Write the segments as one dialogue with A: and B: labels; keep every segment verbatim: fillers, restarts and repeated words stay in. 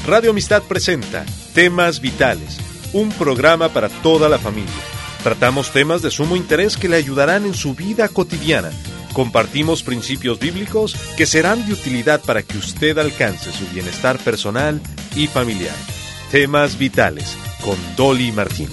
A: Radio Amistad presenta Temas Vitales, un programa para toda la familia. Tratamos temas de sumo interés que le ayudarán en su vida cotidiana. Compartimos principios bíblicos que serán de utilidad para que usted alcance su bienestar personal y familiar. Temas Vitales, con Dolly Martín.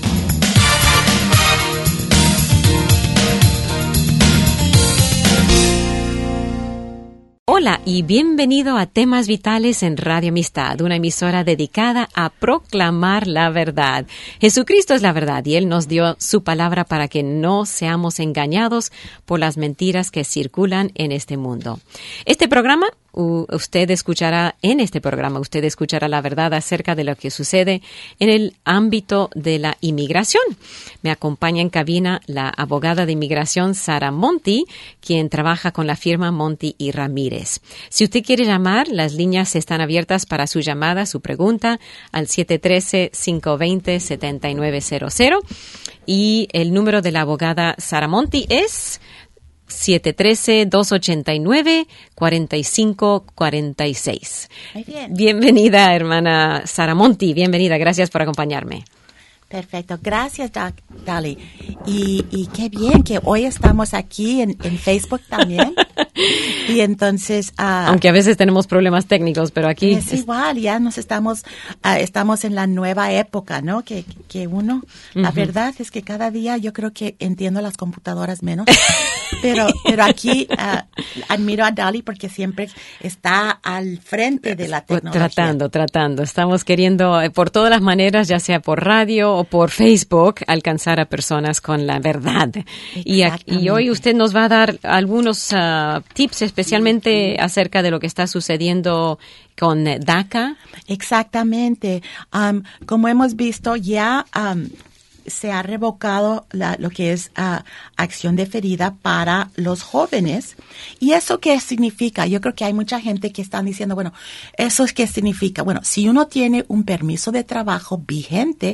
B: Hola y bienvenido a Temas Vitales en Radio Amistad, una emisora dedicada a proclamar la verdad. Jesucristo es la verdad y Él nos dio su palabra para que no seamos engañados por las mentiras que circulan en este mundo. Este programa, usted escuchará, en este programa, usted escuchará la verdad acerca de lo que sucede en el ámbito de la inmigración. Me acompaña en cabina la abogada de inmigración Sara Monti, quien trabaja con la firma Monti y Ramírez. Si usted quiere llamar, las líneas están abiertas para su llamada, su pregunta, al siete uno tres, cinco dos cero, siete nueve cero cero. Y el número de la abogada Sara Monti es siete uno tres, dos ocho nueve, cuatro cinco cuatro seis.
C: Muy bien.
B: Bienvenida, hermana Sara Monti. Bienvenida. Gracias por acompañarme.
C: Perfecto. Gracias, Dolly. Y, y qué bien que hoy estamos aquí en, en Facebook también. Y entonces... Uh,
B: Aunque a veces tenemos problemas técnicos, pero aquí...
C: Es, es igual, ya nos estamos uh, estamos en la nueva época, ¿no? Que, que uno... Uh-huh. La verdad es que cada día yo creo que entiendo las computadoras menos. pero pero aquí uh, admiro a Dolly porque siempre está al frente de la tecnología.
B: Tratando, tratando. Estamos queriendo, eh, por todas las maneras, ya sea por radio o por Facebook, alcanzar a personas con la verdad. Y, y hoy usted nos va a dar algunos uh, tips especialmente acerca de lo que está sucediendo con DACA.
C: Exactamente. Um, como hemos visto, ya um, se ha revocado la, lo que es uh, acción deferida para los jóvenes. ¿Y eso qué significa? Yo creo que hay mucha gente que están diciendo, bueno, ¿eso es qué significa? Bueno, si uno tiene un permiso de trabajo vigente,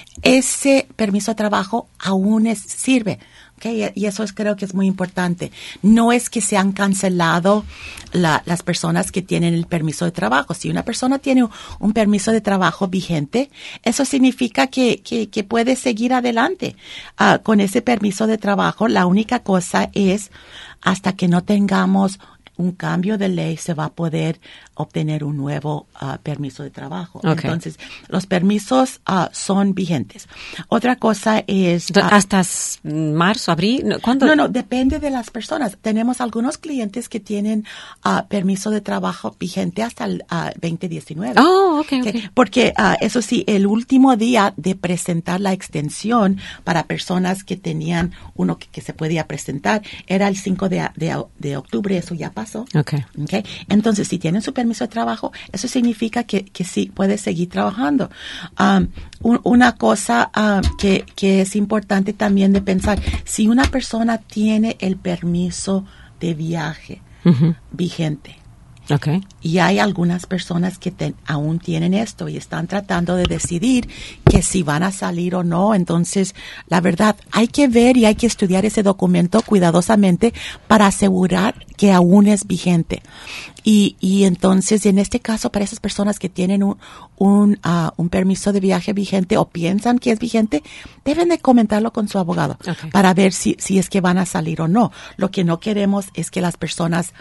C: ese permiso de trabajo aún es, sirve. Okay, y eso es, creo que es muy importante. No es que se han cancelado la, las personas que tienen el permiso de trabajo. Si una persona tiene un, un permiso de trabajo vigente, eso significa que, que, que puede seguir adelante uh, con ese permiso de trabajo. La única cosa es, hasta que no tengamos un cambio de ley, se va a poder obtener un nuevo uh, permiso de trabajo.
B: Okay.
C: Entonces, los permisos uh, son vigentes. Otra cosa es...
B: Uh, ¿Hasta marzo, abril? ¿Cuándo?
C: No, no, depende de las personas. Tenemos algunos clientes que tienen uh, permiso de trabajo vigente hasta el uh, veinte diecinueve.
B: Oh, okay, okay.
C: okay. Porque, uh, eso sí, el último día de presentar la extensión para personas que tenían uno que, que se podía presentar era el cinco de, de, de octubre. Eso ya pasó.
B: Okay.
C: Okay. Entonces, si tienen su permiso de trabajo, eso significa que, que sí puede seguir trabajando. Um, un, una cosa um, que, que es importante también de pensar, si una persona tiene el permiso de viaje uh-huh. vigente,
B: okay.
C: y hay algunas personas que ten, aún tienen esto y están tratando de decidir que si van a salir o no. Entonces, la verdad, hay que ver y hay que estudiar ese documento cuidadosamente para asegurar que aún es vigente. Y, y entonces, en este caso, para esas personas que tienen un, un, uh, un permiso de viaje vigente o piensan que es vigente, deben de comentarlo con su abogado
B: okay.
C: para ver si, si es que van a salir o no. Lo que no queremos es que las personas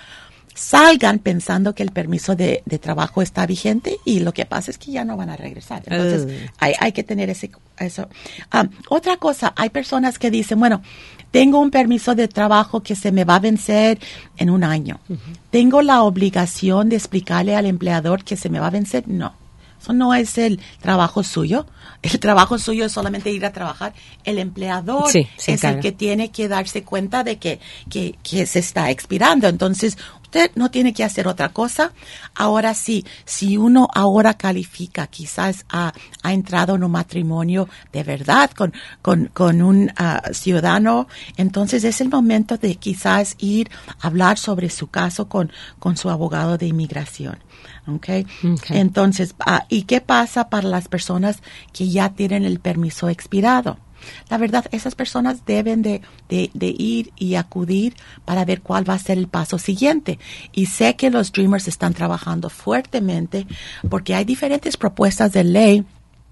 C: salgan pensando que el permiso de, de trabajo está vigente y lo que pasa es que ya no van a regresar. Entonces, uh. hay, hay que tener ese, eso. Um, otra cosa, hay personas que dicen, bueno, tengo un permiso de trabajo que se me va a vencer en un año. Uh-huh. ¿Tengo la obligación de explicarle al empleador que se me va a vencer? No. Eso no es el trabajo suyo. El trabajo suyo es solamente ir a trabajar. El empleador
B: sí, sí,
C: es
B: claro.
C: el que tiene que darse cuenta de que, que, que se está expirando. Entonces, usted no tiene que hacer otra cosa. Ahora sí, si uno ahora califica, quizás ha, ha entrado en un matrimonio de verdad con, con, con un uh, ciudadano, entonces es el momento de quizás ir a hablar sobre su caso con, con su abogado de inmigración. Okay.
B: Okay.
C: Entonces, uh, ¿y qué pasa para las personas que ya tienen el permiso expirado? la verdad, esas personas deben de, de, de ir y acudir para ver cuál va a ser el paso siguiente. Y sé que los Dreamers están trabajando fuertemente porque hay diferentes propuestas de ley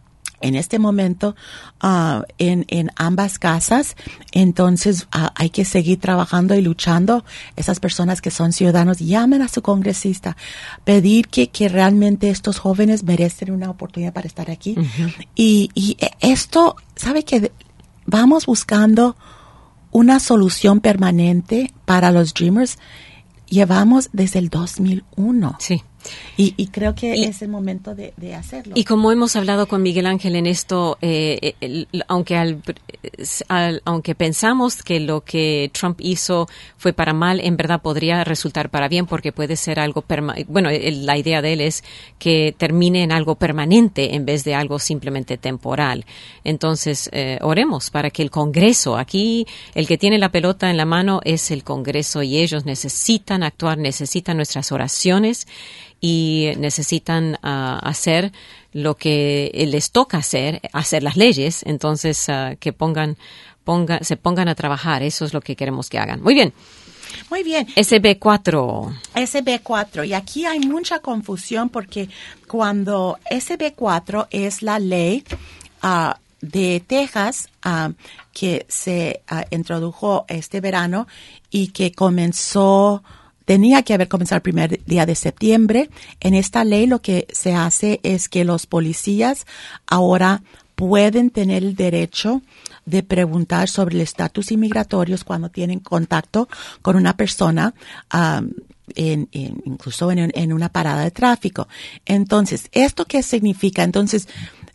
C: en este momento uh, en, en ambas casas. Entonces uh, hay que seguir trabajando y luchando. Esas personas que son ciudadanos, llamen a su congresista, pedir que, que realmente estos jóvenes merecen una oportunidad para estar aquí. Uh-huh. Y, y esto, ¿sabe qué? Vamos buscando una solución permanente para los Dreamers. Llevamos desde el dos mil uno.
B: Sí.
C: Y, y creo que
B: y,
C: es el momento de, de hacerlo.
B: Y como hemos hablado con Miguel Ángel en esto, eh, el, aunque al, al, aunque pensamos que lo que Trump hizo fue para mal, en verdad podría resultar para bien porque puede ser algo permanente. Bueno, el, la idea de él es que termine en algo permanente en vez de algo simplemente temporal. Entonces, eh, oremos para que el Congreso, aquí el que tiene la pelota en la mano es el Congreso y ellos necesitan actuar, necesitan nuestras oraciones y necesitan uh, hacer lo que les toca hacer, hacer las leyes. Entonces, uh, que pongan, ponga, se pongan a trabajar. Eso es lo que queremos que hagan. Muy bien.
C: Muy bien.
B: S B cuatro.
C: S B cuatro. Y aquí hay mucha confusión porque cuando S B cuatro es la ley uh, de Texas uh, que se uh, introdujo este verano y que comenzó... Tenía que haber comenzado el primer día de septiembre. En esta ley lo que se hace es que los policías ahora pueden tener el derecho de preguntar sobre el estatus inmigratorios cuando tienen contacto con una persona, um, en, en, incluso en, en una parada de tráfico. Entonces, ¿esto qué significa? Entonces,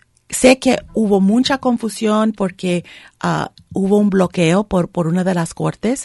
C: sé que hubo mucha confusión porque uh, hubo un bloqueo por, por una de las cortes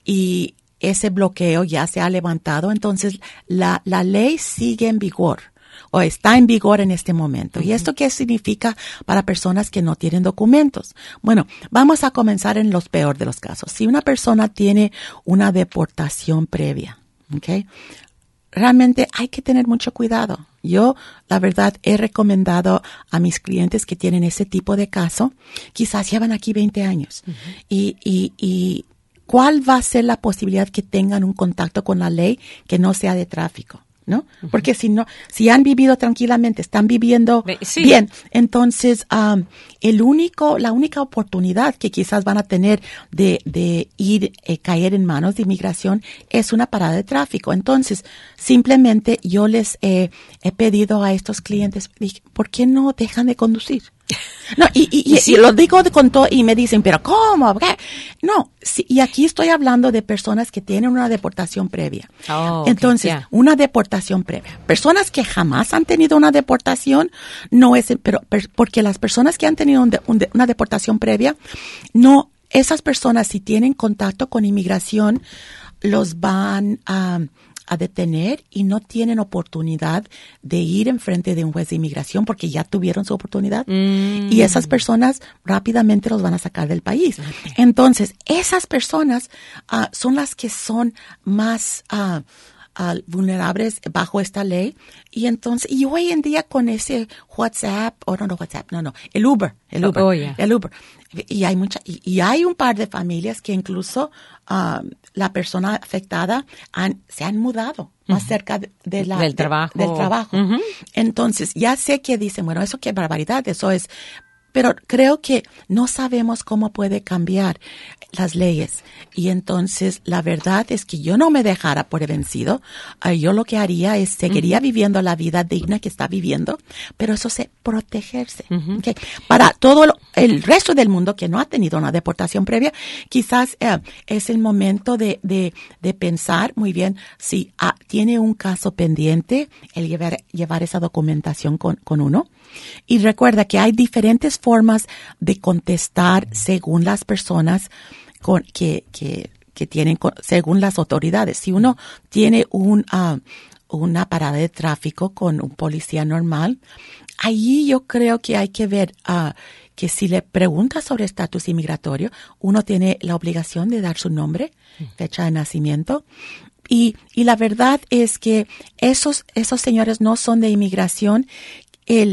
C: y ese bloqueo ya se ha levantado, entonces la, la ley sigue en vigor o está en vigor en este momento. Uh-huh. ¿Y esto qué significa para personas que no tienen documentos? Bueno, vamos a comenzar en los peor de los casos. Si una persona tiene una deportación previa, ¿ok? Realmente hay que tener mucho cuidado. Yo, la verdad, he recomendado a mis clientes que tienen ese tipo de caso, quizás llevan aquí veinte años, uh-huh. y, y, y ¿cuál va a ser la posibilidad que tengan un contacto con la ley que no sea de tráfico? ¿No? Uh-huh. Porque si no, si han vivido tranquilamente, están viviendo sí. bien, entonces um, el único, la única oportunidad que quizás van a tener de, de ir, eh, caer en manos de inmigración es una parada de tráfico. Entonces, simplemente yo les eh, he pedido a estos clientes, ¿por qué no dejan de conducir? No, y, y, y, sí. y lo digo de, con todo, y me dicen, pero ¿cómo? ¿Qué? No, sí, y aquí estoy hablando de personas que tienen una deportación previa.
B: Oh, okay,
C: Entonces,
B: yeah.
C: una deportación previa. Personas que jamás han tenido una deportación, no es, pero, per, porque las personas que han tenido un de, un de, una deportación previa, no, esas personas si tienen contacto con inmigración, los van a... a detener y no tienen oportunidad de ir en frente de un juez de inmigración porque ya tuvieron su oportunidad mm. y esas personas rápidamente los van a sacar del país. Okay. Entonces, esas personas uh, son las que son más uh, uh, vulnerables bajo esta ley y entonces, y hoy en día con ese WhatsApp, o oh, no, no WhatsApp, no, no, el Uber, el Uber,
B: oh, yeah.
C: el Uber. Y hay mucha, y, y hay un par de familias que incluso uh, la persona afectada han, se han mudado uh-huh. más cerca de, de la,
B: del
C: de,
B: trabajo.
C: Del trabajo. Uh-huh. Entonces, ya sé que dicen, bueno, eso qué barbaridad, eso es, pero creo que no sabemos cómo puede cambiar las leyes. Y entonces, la verdad es que yo no me dejara por vencido. Uh, yo lo que haría es seguiría uh-huh. viviendo la vida digna que está viviendo, pero eso es protegerse. Uh-huh. ¿Okay? Para todo lo, el resto del mundo que no ha tenido una deportación previa, quizás uh, es el momento de, de, de pensar muy bien si uh, tiene un caso pendiente, el llevar, llevar esa documentación con, con uno. Y recuerda que hay diferentes formas de contestar según las personas con, que, que, que tienen, según las autoridades. Si uno tiene un, uh, una parada de tráfico con un policía normal, allí yo creo que hay que ver uh, que si le pregunta sobre estatus inmigratorio, uno tiene la obligación de dar su nombre, fecha de nacimiento. Y, y la verdad es que esos, esos señores no son de inmigración. El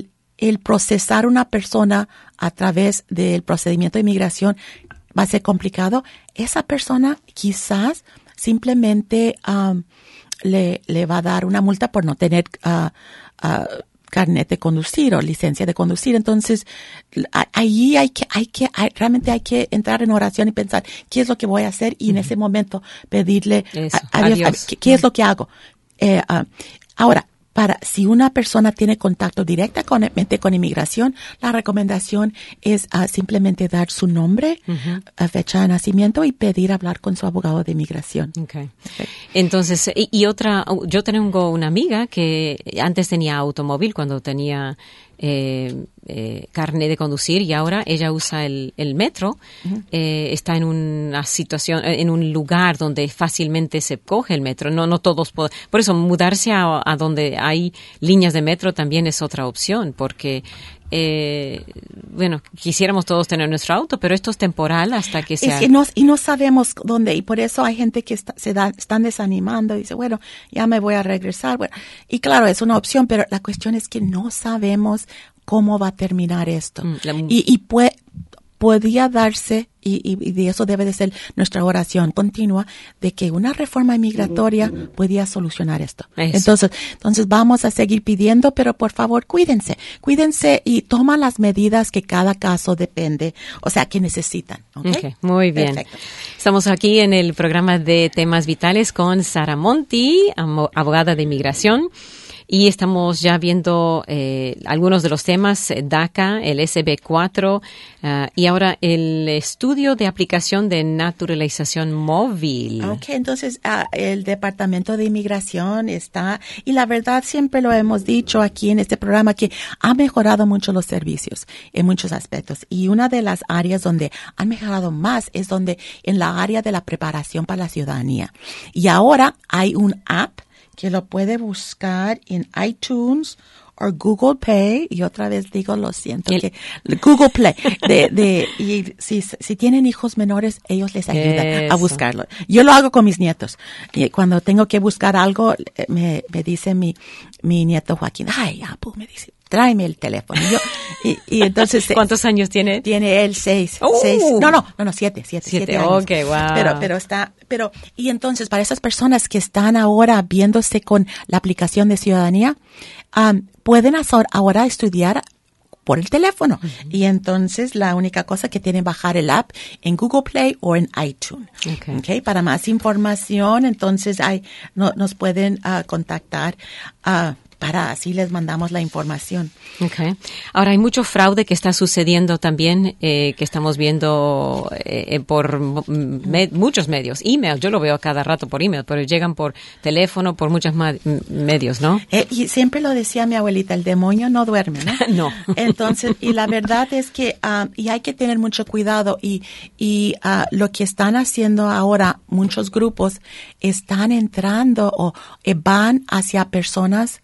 C: el procesar una persona a través del procedimiento de inmigración va a ser complicado, esa persona quizás simplemente um, le, le va a dar una multa por no tener uh, uh, carnet de conducir o licencia de conducir. Entonces, ahí hay que, hay que, hay, realmente hay que entrar en oración y pensar qué es lo que voy a hacer y uh-huh. en ese momento pedirle
B: Eso,
C: a, a Dios,
B: adiós.
C: ¿qué, qué es lo que hago? Eh, uh, ahora, Para, si una persona tiene contacto directamente con inmigración, la recomendación es uh, simplemente dar su nombre, uh-huh. uh, fecha de nacimiento y pedir hablar con su abogado de inmigración.
B: Okay. Okay. Entonces, y, y otra, yo tengo una amiga que antes tenía automóvil cuando tenía eh, eh, carnet de conducir y ahora ella usa el, el metro. Uh-huh. eh, está en una situación, en un lugar donde fácilmente se coge el metro. No, no todos pueden. Por eso mudarse a, a donde hay líneas de metro también es otra opción, porque eh, bueno, quisiéramos todos tener nuestro auto, pero esto es temporal hasta que sea.
C: Es que no, y no sabemos dónde, y por eso hay gente que está, se da, están desanimando y dice, bueno, ya me voy a regresar. Bueno, y claro, es una opción, pero la cuestión es que no sabemos cómo va a terminar esto. Mm, la, y y puede, podría darse, y, y, y de eso debe de ser nuestra oración continua, de que una reforma migratoria podría solucionar esto. Eso. Entonces, entonces vamos a seguir pidiendo, pero por favor, cuídense, cuídense y toman las medidas que cada caso depende, o sea, que necesitan. ¿Okay?
B: Okay, muy bien.
C: Perfecto.
B: Estamos aquí en el programa de Temas Vitales con Sara Monti, abogada de inmigración. Y estamos ya viendo eh, algunos de los temas, DACA, el S B cuatro uh, y ahora el estudio de aplicación de naturalización móvil.
C: Ok, entonces uh, el Departamento de Inmigración está, y la verdad siempre lo hemos dicho aquí en este programa, que ha mejorado mucho los servicios en muchos aspectos. Y una de las áreas donde han mejorado más es donde en la área de la preparación para la ciudadanía. Y ahora hay un app que lo puede buscar en iTunes o Google Play, y otra vez digo, lo siento, que Google Play, de, de, y si, si tienen hijos menores, ellos les ayudan Eso. a buscarlo. Yo lo hago con mis nietos. Y cuando tengo que buscar algo, me, me dice mi, mi nieto Joaquín, ay, Apple, me dice, tráeme el teléfono. Y, yo, y, y entonces.
B: ¿Cuántos años tiene?
C: Tiene él seis.
B: Uh,
C: seis. No, no, no, no, siete, siete, siete, siete años.
B: Okay, wow.
C: Pero, pero está, pero, y entonces para esas personas que están ahora viéndose con la aplicación de ciudadanía, um, pueden ahora estudiar por el teléfono. Uh-huh. Y entonces la única cosa que tienen bajar el app en Google Play o en iTunes. Okay. Okay. Para más información, entonces hay, no, nos pueden uh, contactar uh, para así les mandamos la información.
B: Okay. Ahora hay mucho fraude que está sucediendo también, eh, que estamos viendo eh, por me, muchos medios. Email, yo lo veo cada rato por email, pero llegan por teléfono, por muchos ma- medios, ¿no?
C: Eh, y siempre lo decía mi abuelita, el demonio no duerme, ¿no?
B: No.
C: Entonces, y la verdad es que um, y hay que tener mucho cuidado, y, y uh, lo que están haciendo ahora muchos grupos están entrando o eh, van hacia personas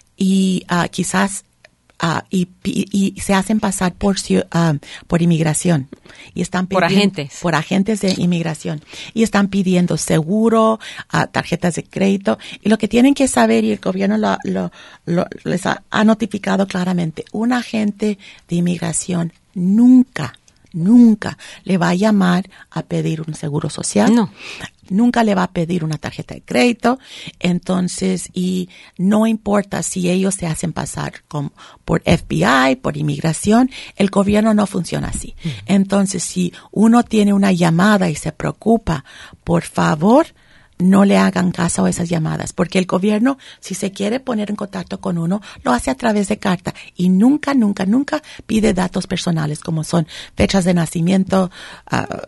C: y uh, quizás uh, y, y, y se hacen pasar por uh, por inmigración y están pidiendo,
B: por agentes
C: por agentes de inmigración, y están pidiendo seguro, uh, tarjetas de crédito, y lo que tienen que saber, y el gobierno lo, lo, lo les ha, ha notificado claramente, un agente de inmigración nunca nunca le va a llamar a pedir un seguro social.
B: No.
C: Nunca le va a pedir una tarjeta de crédito. Entonces, y no importa si ellos se hacen pasar con, por F B I, por inmigración, el gobierno no funciona así. Uh-huh. Entonces, si uno tiene una llamada y se preocupa, por favor, no le hagan caso a esas llamadas, porque el gobierno, si se quiere poner en contacto con uno, lo hace a través de carta, y nunca, nunca, nunca pide datos personales como son fechas de nacimiento, uh,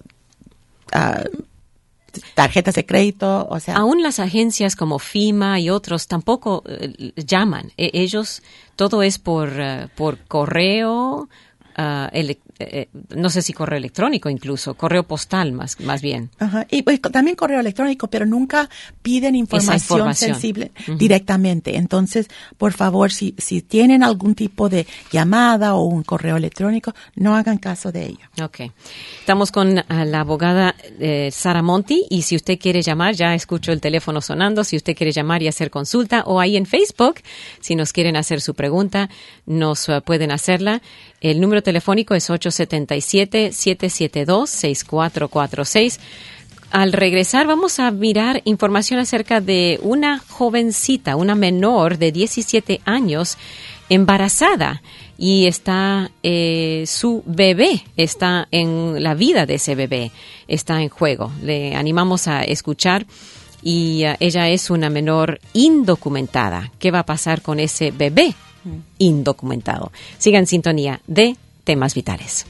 C: uh, tarjetas de crédito, o sea.
B: Aún las agencias como FEMA y otros tampoco uh, llaman. E- ellos, todo es por, uh, por correo, uh, ele- eh, no sé si correo electrónico incluso, correo postal más, más bien.
C: Ajá. Y pues, también correo electrónico, pero nunca piden información,
B: información.
C: sensible
B: Uh-huh.
C: directamente. Entonces, por favor, si, si tienen algún tipo de llamada o un correo electrónico, no hagan caso de ello.
B: Ok. Estamos con uh, la abogada eh, Sara Monti, y si usted quiere llamar, ya escucho el teléfono sonando, si usted quiere llamar y hacer consulta, o ahí en Facebook, si nos quieren hacer su pregunta, nos uh, pueden hacerla. El número telefónico es ocho siete siete, siete siete dos, seis cuatro cuatro seis. Al regresar vamos a mirar información acerca de una jovencita, una menor de diecisiete años, embarazada, y está eh, su bebé, está en la vida de ese bebé, está en juego. Le animamos a escuchar. Y uh, ella es una menor indocumentada. ¿Qué va a pasar con ese bebé indocumentado? Siga en sintonía de Temas Vitales.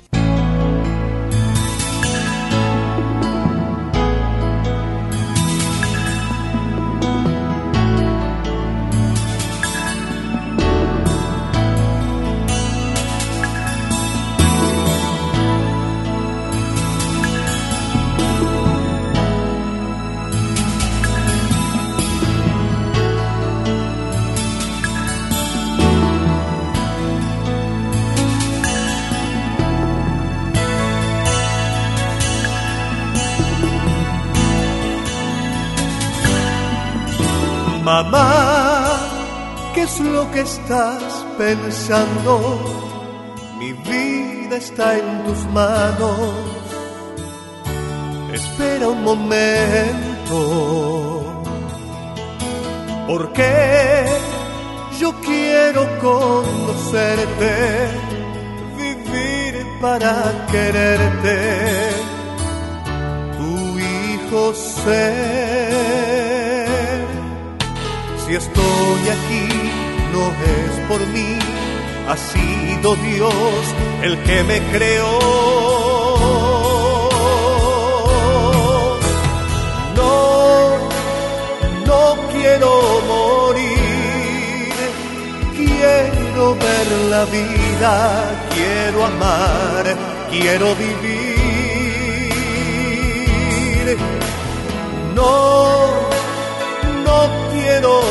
D: Mamá, ¿qué es lo que estás pensando? Mi vida está en tus manos. Espera un momento, porque yo quiero conocerte, vivir para quererte, tu hijo ser. Si estoy aquí, no es por mí, ha sido Dios el que me creó. No, no quiero morir, quiero ver la vida, quiero amar, quiero vivir. No, no quiero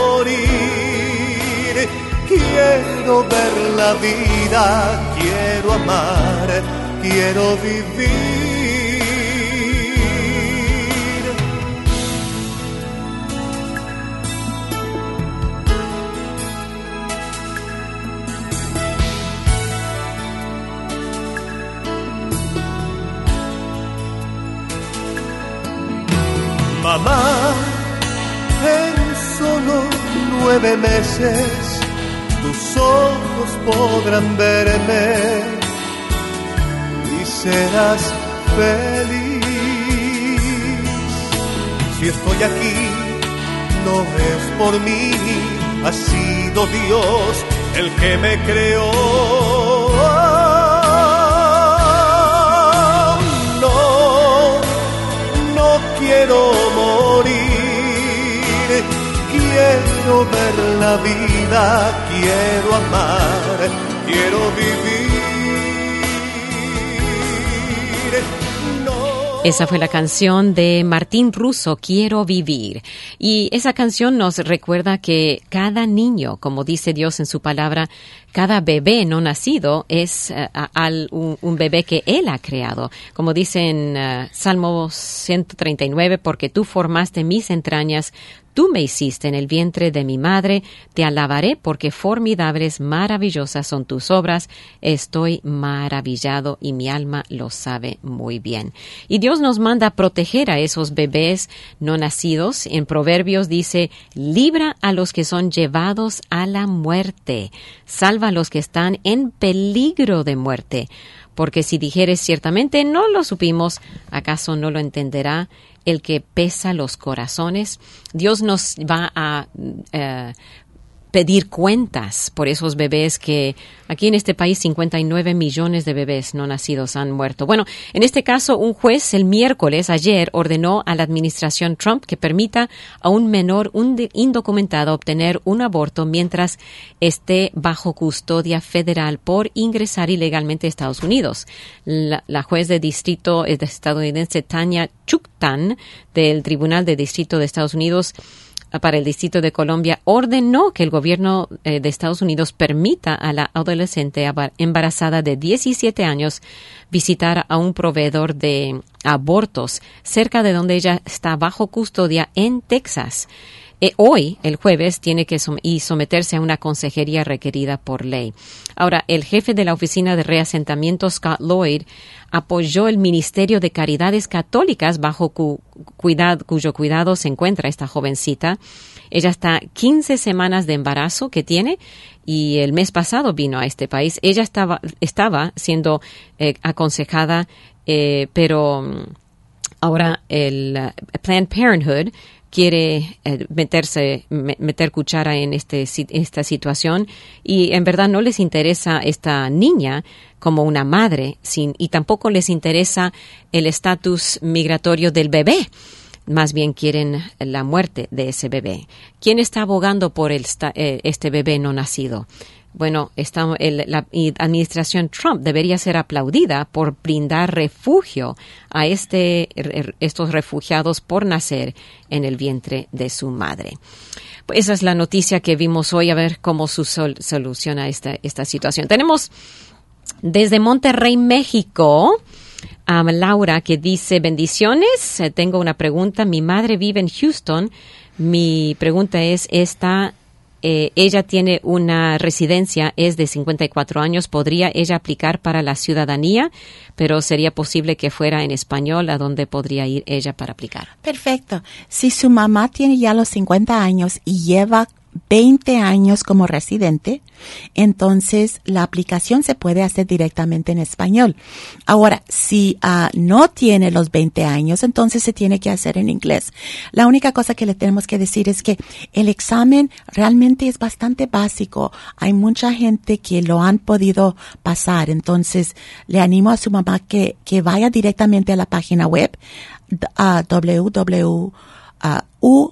D: morir, quiero ver la vida, quiero amar, quiero vivir. Mamá, en solo nueve meses tus ojos podrán verme y serás feliz. Si estoy aquí, no es por mí, ha sido Dios el que me creó. No, no quiero morir, quiero ver la vida, quiero amar, quiero vivir. No.
B: Esa fue la canción de Martín Russo, Quiero Vivir. Y esa canción nos recuerda que cada niño, como dice Dios en su palabra, cada bebé no nacido es uh, al, un, un bebé que Él ha creado. Como dice en uh, Salmo ciento treinta y nueve, porque tú formaste mis entrañas, tú me hiciste en el vientre de mi madre, te alabaré porque formidables, maravillosas son tus obras, estoy maravillado y mi alma lo sabe muy bien. Y Dios nos manda a proteger a esos bebés no nacidos. En Proverbios dice, libra a los que son llevados a la muerte, salva a los que están en peligro de muerte. Porque si dijeres ciertamente no lo supimos, ¿acaso no lo entenderá el que pesa los corazones? Dios nos va a eh, pedir cuentas por esos bebés que aquí en este país cincuenta y nueve millones de bebés no nacidos han muerto. Bueno, en este caso un juez el miércoles, ayer, ordenó a la administración Trump que permita a un menor un indocumentado obtener un aborto mientras esté bajo custodia federal por ingresar ilegalmente a Estados Unidos. La, la juez de distrito estadounidense Tanya Chutkan del Tribunal de Distrito de Estados Unidos para el Distrito de Colombia ordenó que el gobierno eh, de Estados Unidos permita a la adolescente embarazada de diecisiete años visitar a un proveedor de abortos cerca de donde ella está bajo custodia en Texas. Eh, hoy, el jueves, tiene que som- y someterse a una consejería requerida por ley. Ahora, el jefe de la Oficina de Reasentamiento, Scott Lloyd, apoyó el Ministerio de Caridades Católicas bajo cu- cuidad, cuyo cuidado se encuentra esta jovencita. Ella está quince semanas de embarazo que tiene y el mes pasado vino a este país. Ella estaba, estaba siendo eh, aconsejada, eh, pero um, ahora el uh, Planned Parenthood quiere eh, meterse, me, meter cuchara en este, esta situación y en verdad no les interesa esta niña como una madre sin, y tampoco les interesa el estatus migratorio del bebé. Más bien quieren la muerte de ese bebé. ¿Quién está abogando por el, eh, este bebé no nacido? Bueno, está, el, la administración Trump debería ser aplaudida por brindar refugio a este, estos refugiados por nacer en el vientre de su madre. Pues esa es la noticia que vimos hoy, a ver cómo su sol, soluciona esta, esta situación. Tenemos desde Monterrey, México, a Laura que dice, bendiciones, eh, tengo una pregunta. Mi madre vive en Houston. Mi pregunta es esta. Eh, ella tiene una residencia, es de cincuenta y cuatro años. ¿Podría ella aplicar para la ciudadanía? Pero sería posible que fuera en español, ¿a dónde podría ir ella para aplicar?
C: Perfecto. Si su mamá tiene ya los cincuenta años y lleva veinte años como residente, entonces la aplicación se puede hacer directamente en español. Ahora, si uh, no tiene los veinte años, entonces se tiene que hacer en inglés. La única cosa que le tenemos que decir es que el examen realmente es bastante básico. Hay mucha gente que lo han podido pasar, entonces le animo a su mamá que, que vaya directamente a la página web uh, w w w punto u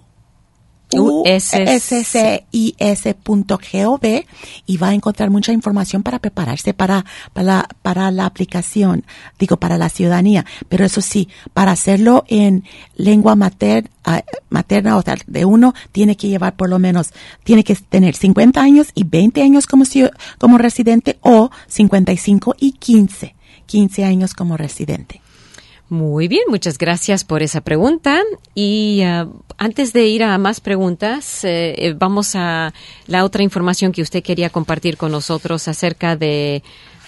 C: u s c i s punto gov y va a encontrar mucha información para prepararse para, para, para la aplicación, digo, para la ciudadanía. Pero eso sí, para hacerlo en lengua mater, uh, materna, o sea, de uno, tiene que llevar por lo menos, tiene que tener cincuenta años y veinte años como, como residente o cincuenta y cinco y quince, quince años como residente.
B: Muy bien, muchas gracias por esa pregunta. Y uh, antes de ir a más preguntas, eh, vamos a la otra información que usted quería compartir con nosotros acerca de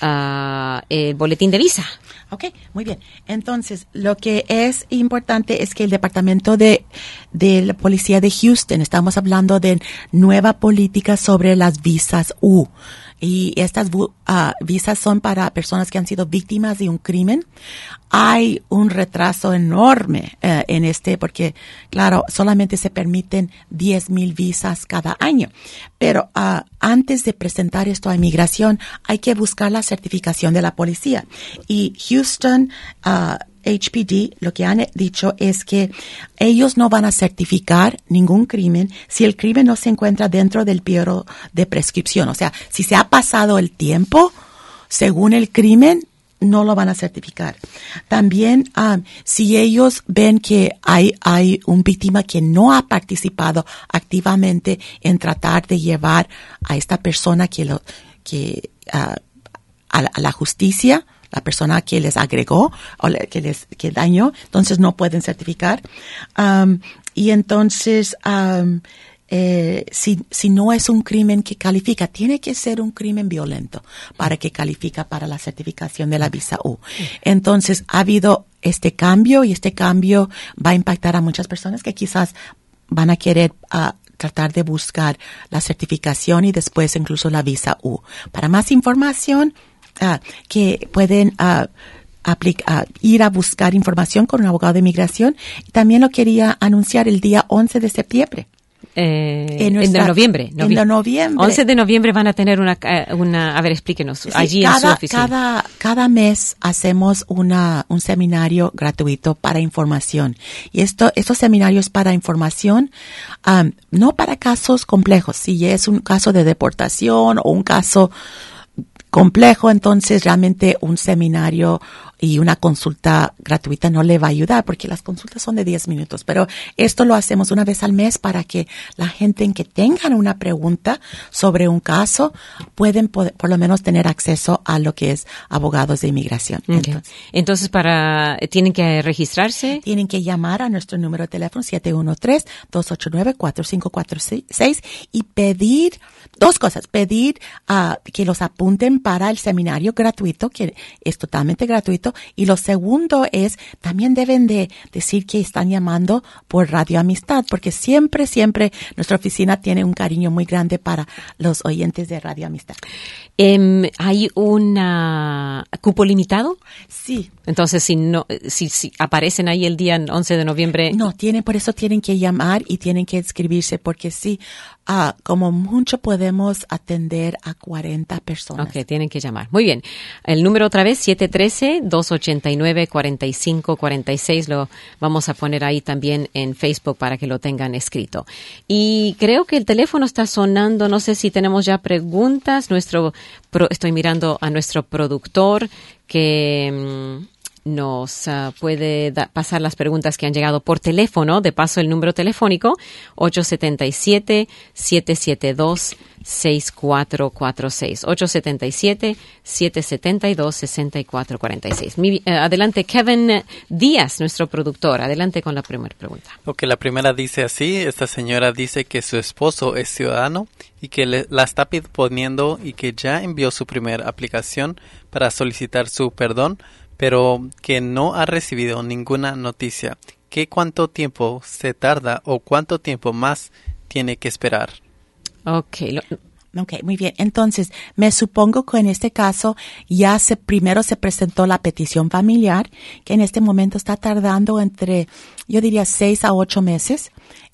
B: uh, el boletín de visa.
C: Ok, muy bien. Entonces, lo que es importante es que el Departamento de, de la Policía de Houston, estamos hablando de nueva política sobre las visas U. Y estas uh, visas son para personas que han sido víctimas de un crimen. Hay un retraso enorme uh, en este porque, claro, solamente se permiten diez mil visas cada año. Pero uh, antes de presentar esto a inmigración, hay que buscar la certificación de la policía. Y Houston uh, H P D lo que han dicho es que ellos no van a certificar ningún crimen si el crimen no se encuentra dentro del periodo de prescripción. O sea, si se ha pasado el tiempo según el crimen, no lo van a certificar. También, um, si ellos ven que hay, hay un víctima que no ha participado activamente en tratar de llevar a esta persona que lo, que, uh, a, la, a la justicia, la persona que les agregó o que les que dañó, entonces no pueden certificar. Um, y entonces, um, eh, si, si no es un crimen que califica, tiene que ser un crimen violento para que califica para la certificación de la visa U. Entonces, ha habido este cambio y este cambio va a impactar a muchas personas que quizás van a querer uh, tratar de buscar la certificación y después incluso la visa U. Para más información, Uh, que pueden uh, aplica, uh, ir a buscar información con un abogado de inmigración. También lo quería anunciar el día once de septiembre.
B: Eh,
C: en, nuestra,
B: en noviembre.
C: novi- en noviembre.
B: once de noviembre van a tener una, una a ver, explíquenos,
C: sí,
B: allí
C: cada,
B: en su oficina.
C: Cada, cada mes hacemos una, un seminario gratuito para información. Y esto, estos seminarios para información, um, no para casos complejos. Si es un caso de deportación o un caso complejo, entonces realmente un seminario y una consulta gratuita no le va a ayudar porque las consultas son de diez minutos, pero esto lo hacemos una vez al mes para que la gente en que tengan una pregunta sobre un caso pueden poder, por lo menos tener acceso a lo que es abogados de inmigración.
B: Okay.
C: Entonces,
B: entonces para tienen que registrarse.
C: Tienen que llamar a nuestro número de teléfono siete uno tres, dos ocho nueve, cuatro cinco cuatro seis y pedir dos cosas, pedir uh, que los apunten para el seminario gratuito, que es totalmente gratuito, y lo segundo es, también deben de decir que están llamando por Radio Amistad, porque siempre, siempre nuestra oficina tiene un cariño muy grande para los oyentes de Radio Amistad.
B: Um, ¿Hay un cupo limitado?
C: Sí.
B: Entonces, si no, si, si aparecen ahí el día once de noviembre.
C: No, tienen, por eso tienen que llamar y tienen que inscribirse, porque sí, uh, como mucho podemos atender a cuarenta personas.
B: Ok, tienen que llamar. Muy bien. El número otra vez, siete uno tres, dos ocho nueve, cuatro cinco cuatro seis. Lo vamos a poner ahí también en Facebook para que lo tengan escrito. Y creo que el teléfono está sonando. No sé si tenemos ya preguntas. Nuestro, pro, estoy mirando a nuestro productor que mmm, nos uh, puede da, pasar las preguntas que han llegado por teléfono. De paso, el número telefónico ocho siete siete, siete siete dos, seis cuatro cuatro seis. ocho siete siete, siete siete dos, seis cuatro cuatro seis. Mi, uh, adelante, Kevin Díaz, nuestro productor. Adelante con la primera pregunta.
E: Ok, la primera dice así. Esta señora dice que su esposo es ciudadano y que le, la está poniendo y que ya envió su primera aplicación para solicitar su perdón, pero que no ha recibido ninguna noticia. ¿Qué cuánto tiempo se tarda o cuánto tiempo más tiene que esperar?
B: Okay. Lo,
C: Ok, muy bien. Entonces, me supongo que en este caso ya se primero se presentó la petición familiar, que en este momento está tardando entre, yo diría, seis a ocho meses.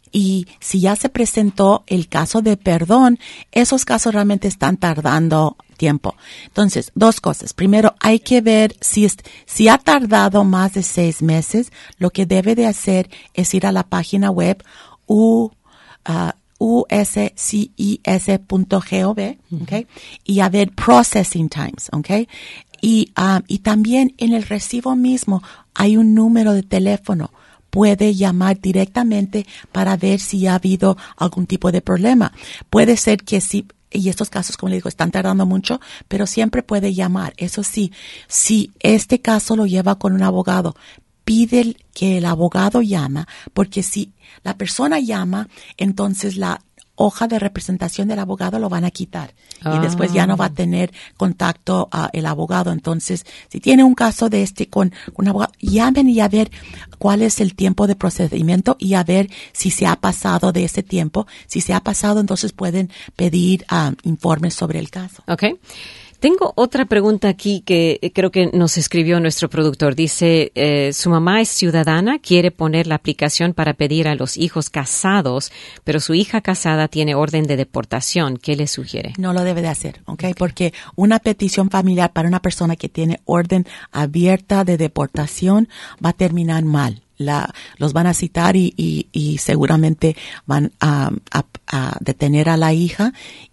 C: Y si ya se presentó el caso de perdón, esos casos realmente están tardando tiempo. Entonces, dos cosas. Primero, hay que ver si, es, si ha tardado más de seis meses, lo que debe de hacer es ir a la página web u, uh, u s c i s punto gov, okay, y a ver processing times, okay. Y, um, y también en el recibo mismo hay un número de teléfono. Puede llamar directamente para ver si ha habido algún tipo de problema. Puede ser que sí, y estos casos, como le digo, están tardando mucho, pero siempre puede llamar. Eso sí, si este caso lo lleva con un abogado, pide que el abogado llama, porque si la persona llama, entonces la hoja de representación del abogado lo van a quitar
B: ah.
C: y después ya no va a tener contacto a uh, el abogado. Entonces, si tiene un caso de este con un abogado, llamen y a ver cuál es el tiempo de procedimiento y a ver si se ha pasado de ese tiempo. Si se ha pasado, entonces pueden pedir uh, informes sobre el caso.
B: Okay. Tengo otra pregunta aquí que creo que nos escribió nuestro productor. Dice, eh, su mamá es ciudadana, quiere poner la aplicación para pedir a los hijos casados, pero su hija casada tiene orden de deportación. ¿Qué le sugiere?
C: No lo debe de hacer, ¿ok? okay. Porque una petición familiar para una persona que tiene orden abierta de deportación va a terminar mal. La, los van a citar y, y, y seguramente van a, a, a detener a la hija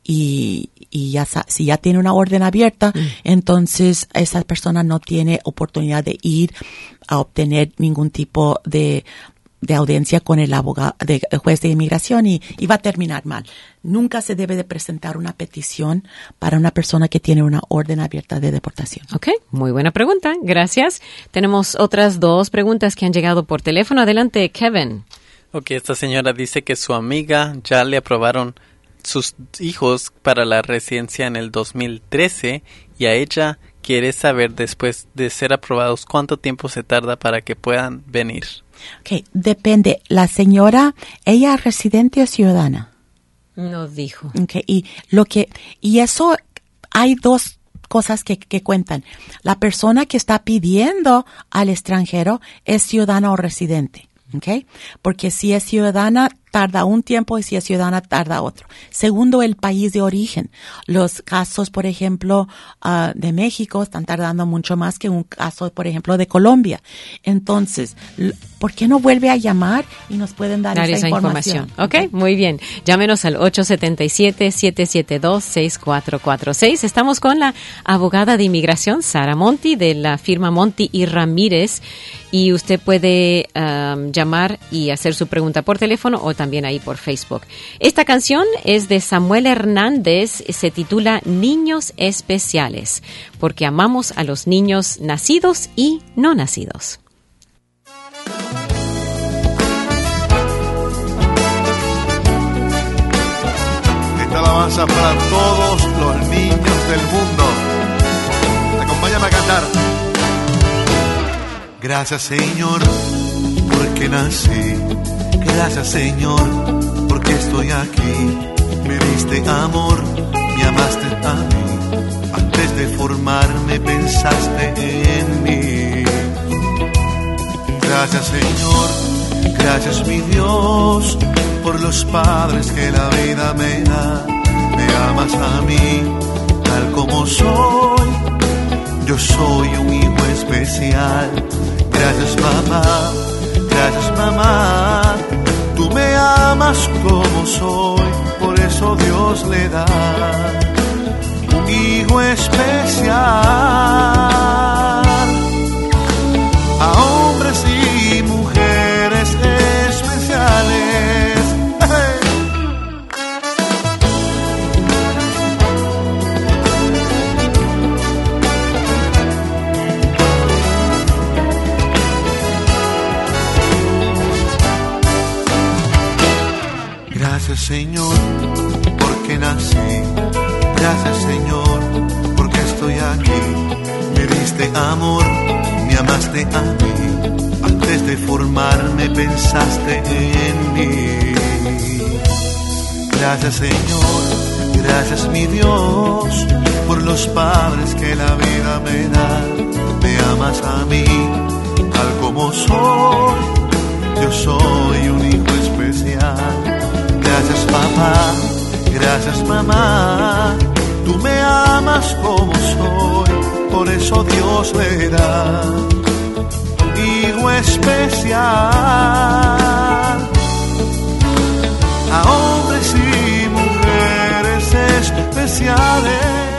C: y, y ya si ya tiene una orden abierta, mm. entonces esa persona no tiene oportunidad de ir a obtener ningún tipo de de audiencia con el abogado, de, el juez de inmigración y, y va a terminar mal. Nunca se debe de presentar una petición para una persona que tiene una orden abierta de deportación.
B: Ok, muy buena pregunta. Gracias. Tenemos otras dos preguntas que han llegado por teléfono. Adelante, Kevin.
E: Ok, esta señora dice que su amiga ya le aprobaron sus hijos para la residencia en el dos mil trece y a ella quiere saber después de ser aprobados cuánto tiempo se tarda para que puedan venir.
C: Ok, depende. La señora, ¿ella es residente o ciudadana?
B: No dijo.
C: Ok, y lo que, y eso, hay dos cosas que, que cuentan. La persona que está pidiendo al extranjero es ciudadana o residente. Okay, porque si es ciudadana, tarda un tiempo y si es ciudadana tarda otro. Segundo, el país de origen. Los casos, por ejemplo, uh, de México están tardando mucho más que un caso, por ejemplo, de Colombia. Entonces, ¿por qué no vuelve a llamar y nos pueden dar, dar esa, esa información?
B: información? Ok, muy bien. Llámenos al ocho siete siete, siete siete dos, seis cuatro cuatro seis. Estamos con la abogada de inmigración, Sara Monti, de la firma Monti y Ramírez. Y usted puede um, llamar y hacer su pregunta por teléfono o también ahí por Facebook. Esta canción es de Samuel Hernández, se titula Niños Especiales, porque amamos a los niños nacidos y no nacidos.
D: Esta alabanza para todos los niños del mundo. Acompáñame a cantar. Gracias, Señor, porque nací. Gracias, Señor, porque estoy aquí. Me diste amor, me amaste a mí. Antes de formarme pensaste en mí. Gracias, Señor, gracias, mi Dios, por los padres que la vida me da. Me amas a mí, tal como soy. Yo soy un hijo especial. Gracias, papá, gracias, mamá. Tú me amas como soy, por eso Dios le da un hijo especial a hombres y mujeres especiales. ¡Hey! Gracias, Señor, porque nací. Gracias, Señor, porque estoy aquí. Me diste amor, me amaste a mí. Antes de formarme pensaste en mí. Gracias, Señor, gracias, mi Dios, por los padres que la vida me da. Me amas a mí, tal como soy. Yo soy un hijo especial. Gracias, papá, gracias, mamá. Tú me amas como soy, por eso Dios le da un hijo especial a hombres y mujeres especiales.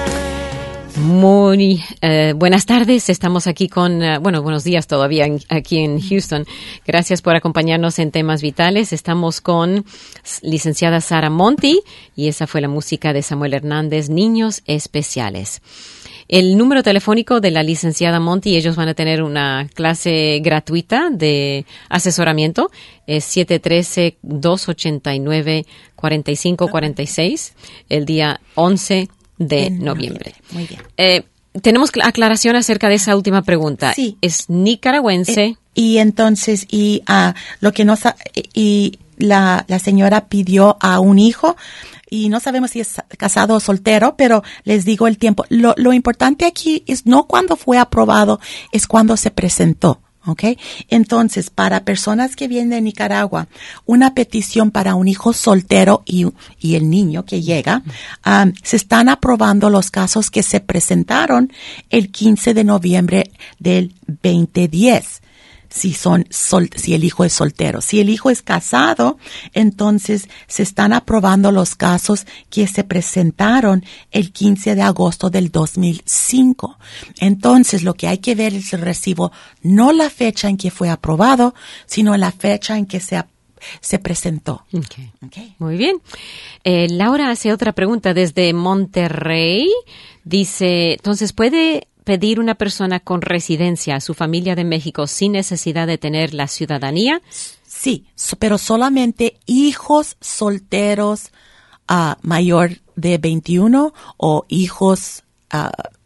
B: Muy eh, buenas tardes, estamos aquí con, uh, bueno, buenos días todavía en, aquí en Houston. Gracias por acompañarnos en Temas Vitales. Estamos con licenciada Sara Monti y esa fue la música de Samuel Hernández, Niños Especiales. El número telefónico de la licenciada Monti, ellos van a tener una clase gratuita de asesoramiento, es siete uno tres, dos ocho nueve, cuatro cinco cuatro seis, el día once de noviembre. noviembre. Muy bien. Eh, tenemos aclaración acerca de esa última pregunta.
C: Sí.
B: Es nicaragüense.
C: Eh, y entonces, y uh, lo que no sa- y la, la señora pidió a un hijo, y no sabemos si es casado o soltero, pero les digo el tiempo. Lo, lo importante aquí es no cuando fue aprobado, es cuando se presentó. ¿Ok? Entonces, para personas que vienen de Nicaragua, una petición para un hijo soltero y, y el niño que llega, um, se están aprobando los casos que se presentaron el quince de noviembre del veinte diez. Si son sol, si el hijo es soltero. Si el hijo es casado, entonces se están aprobando los casos que se presentaron el quince de agosto del dos mil cinco. Entonces, lo que hay que ver es el recibo, no la fecha en que fue aprobado, sino la fecha en que se se presentó.
B: Okay. Okay. Muy bien. Eh, Laura hace otra pregunta desde Monterrey. Dice, entonces, ¿puede pedir una persona con residencia a su familia de México sin necesidad de tener la ciudadanía?
C: Sí, pero solamente hijos solteros uh, mayor de veintiuno o hijos uh,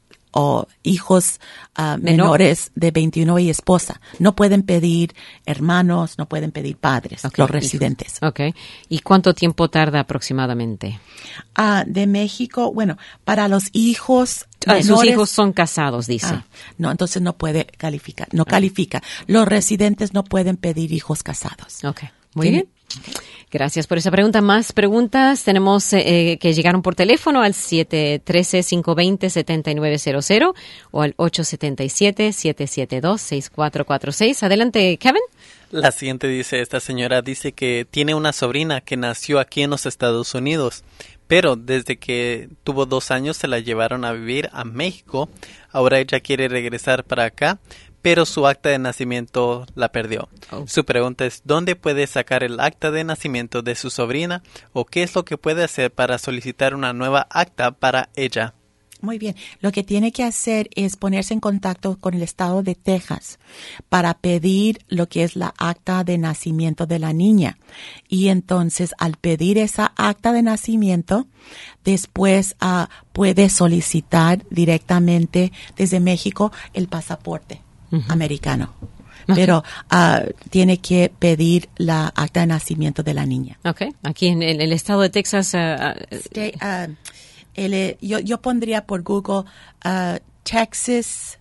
C: o hijos uh, menores de veintiuno y esposa. No pueden pedir hermanos, no pueden pedir padres, okay, los residentes.
B: Ok. ¿Y cuánto tiempo tarda aproximadamente?
C: Uh, de México, bueno, para los hijos menores,
B: sus hijos son casados, dice.
C: Ah, no, entonces no puede calificar, no califica. Los residentes no pueden pedir hijos casados.
B: Ok. Muy bien. Gracias por esa pregunta. Más preguntas tenemos eh, que llegaron por teléfono al siete uno tres, cinco dos cero, siete nueve cero cero o al ocho siete siete, siete siete dos, seis cuatro cuatro seis. Adelante, Kevin.
E: La siguiente dice, esta señora dice que tiene una sobrina que nació aquí en los Estados Unidos, pero desde que tuvo dos años se la llevaron a vivir a México. Ahora ella quiere regresar para acá, pero su acta de nacimiento la perdió. Oh. Su pregunta es, ¿dónde puede sacar el acta de nacimiento de su sobrina? ¿O qué es lo que puede hacer para solicitar una nueva acta para ella?
C: Muy bien. Lo que tiene que hacer es ponerse en contacto con el estado de Texas para pedir lo que es la acta de nacimiento de la niña. Y entonces, al pedir esa acta de nacimiento, después uh, puede solicitar directamente desde México el pasaporte uh-huh. americano. Okay. Pero uh, tiene que pedir la acta de nacimiento de la niña.
B: Okay. Aquí en el, el estado de Texas... Uh,
C: Stay, uh, El, yo, yo pondría por Google uh, Texas,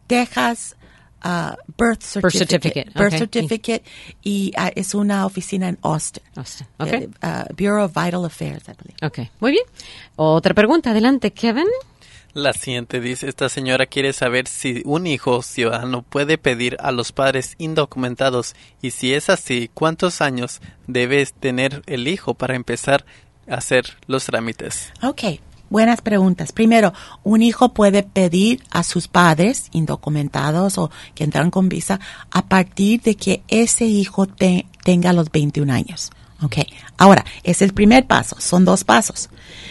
C: Texas uh, Birth Certificate.
B: Birth Certificate.
C: Birth
B: Okay.
C: certificate y uh, es una oficina en Austin.
B: Austin. Okay.
C: Uh, uh, Bureau of Vital Affairs, I believe.
B: Okay. Muy bien. Otra pregunta. Adelante, Kevin.
E: La siguiente dice, esta señora quiere saber si un hijo ciudadano puede pedir a los padres indocumentados y si es así, ¿cuántos años debe tener el hijo para empezar a hacer los trámites?
C: Okay. Buenas preguntas. Primero, un hijo puede pedir a sus padres indocumentados o que entran con visa a partir de que ese hijo te, tenga los veintiún años. Okay. Ahora, es el primer paso. Son dos pasos.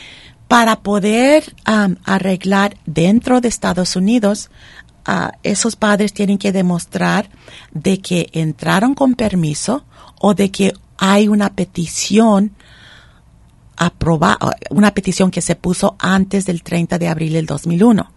C: Para poder um, arreglar dentro de Estados Unidos, uh, esos padres tienen que demostrar de que entraron con permiso o de que hay una petición Aproba, una petición que se puso antes del treinta de abril del dos mil uno.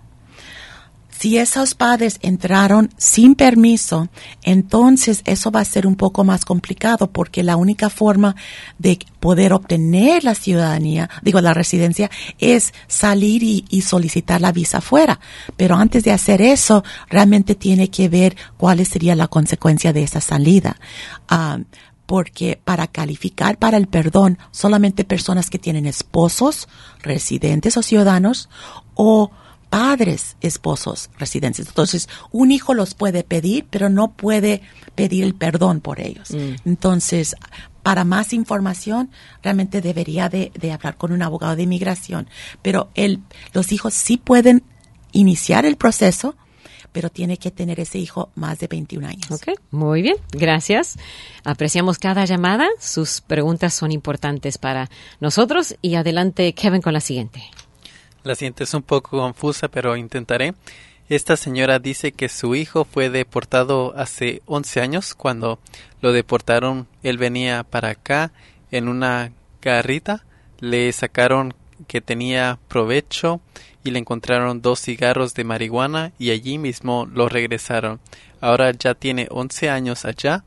C: Si esos padres entraron sin permiso, entonces eso va a ser un poco más complicado porque la única forma de poder obtener la ciudadanía, digo la residencia, es salir y, y solicitar la visa afuera. Pero antes de hacer eso, realmente tiene que ver cuál sería la consecuencia de esa salida. Uh, porque para calificar para el perdón, solamente personas que tienen esposos, residentes o ciudadanos, o padres, esposos, residentes. Entonces, un hijo los puede pedir, pero no puede pedir el perdón por ellos. Mm. Entonces, para más información, realmente debería de, de hablar con un abogado de inmigración. Pero el, los hijos sí pueden iniciar el proceso, pero tiene que tener ese hijo más de veintiún años.
B: Ok, muy bien, gracias. Apreciamos cada llamada. Sus preguntas son importantes para nosotros. Y adelante, Kevin, con la siguiente.
E: La siguiente es un poco confusa, pero intentaré. Esta señora dice que su hijo fue deportado hace once años. Cuando lo deportaron, él venía para acá en una carrita. Le sacaron que tenía provecho y le encontraron dos cigarros de marihuana y allí mismo lo regresaron. Ahora ya tiene once años allá.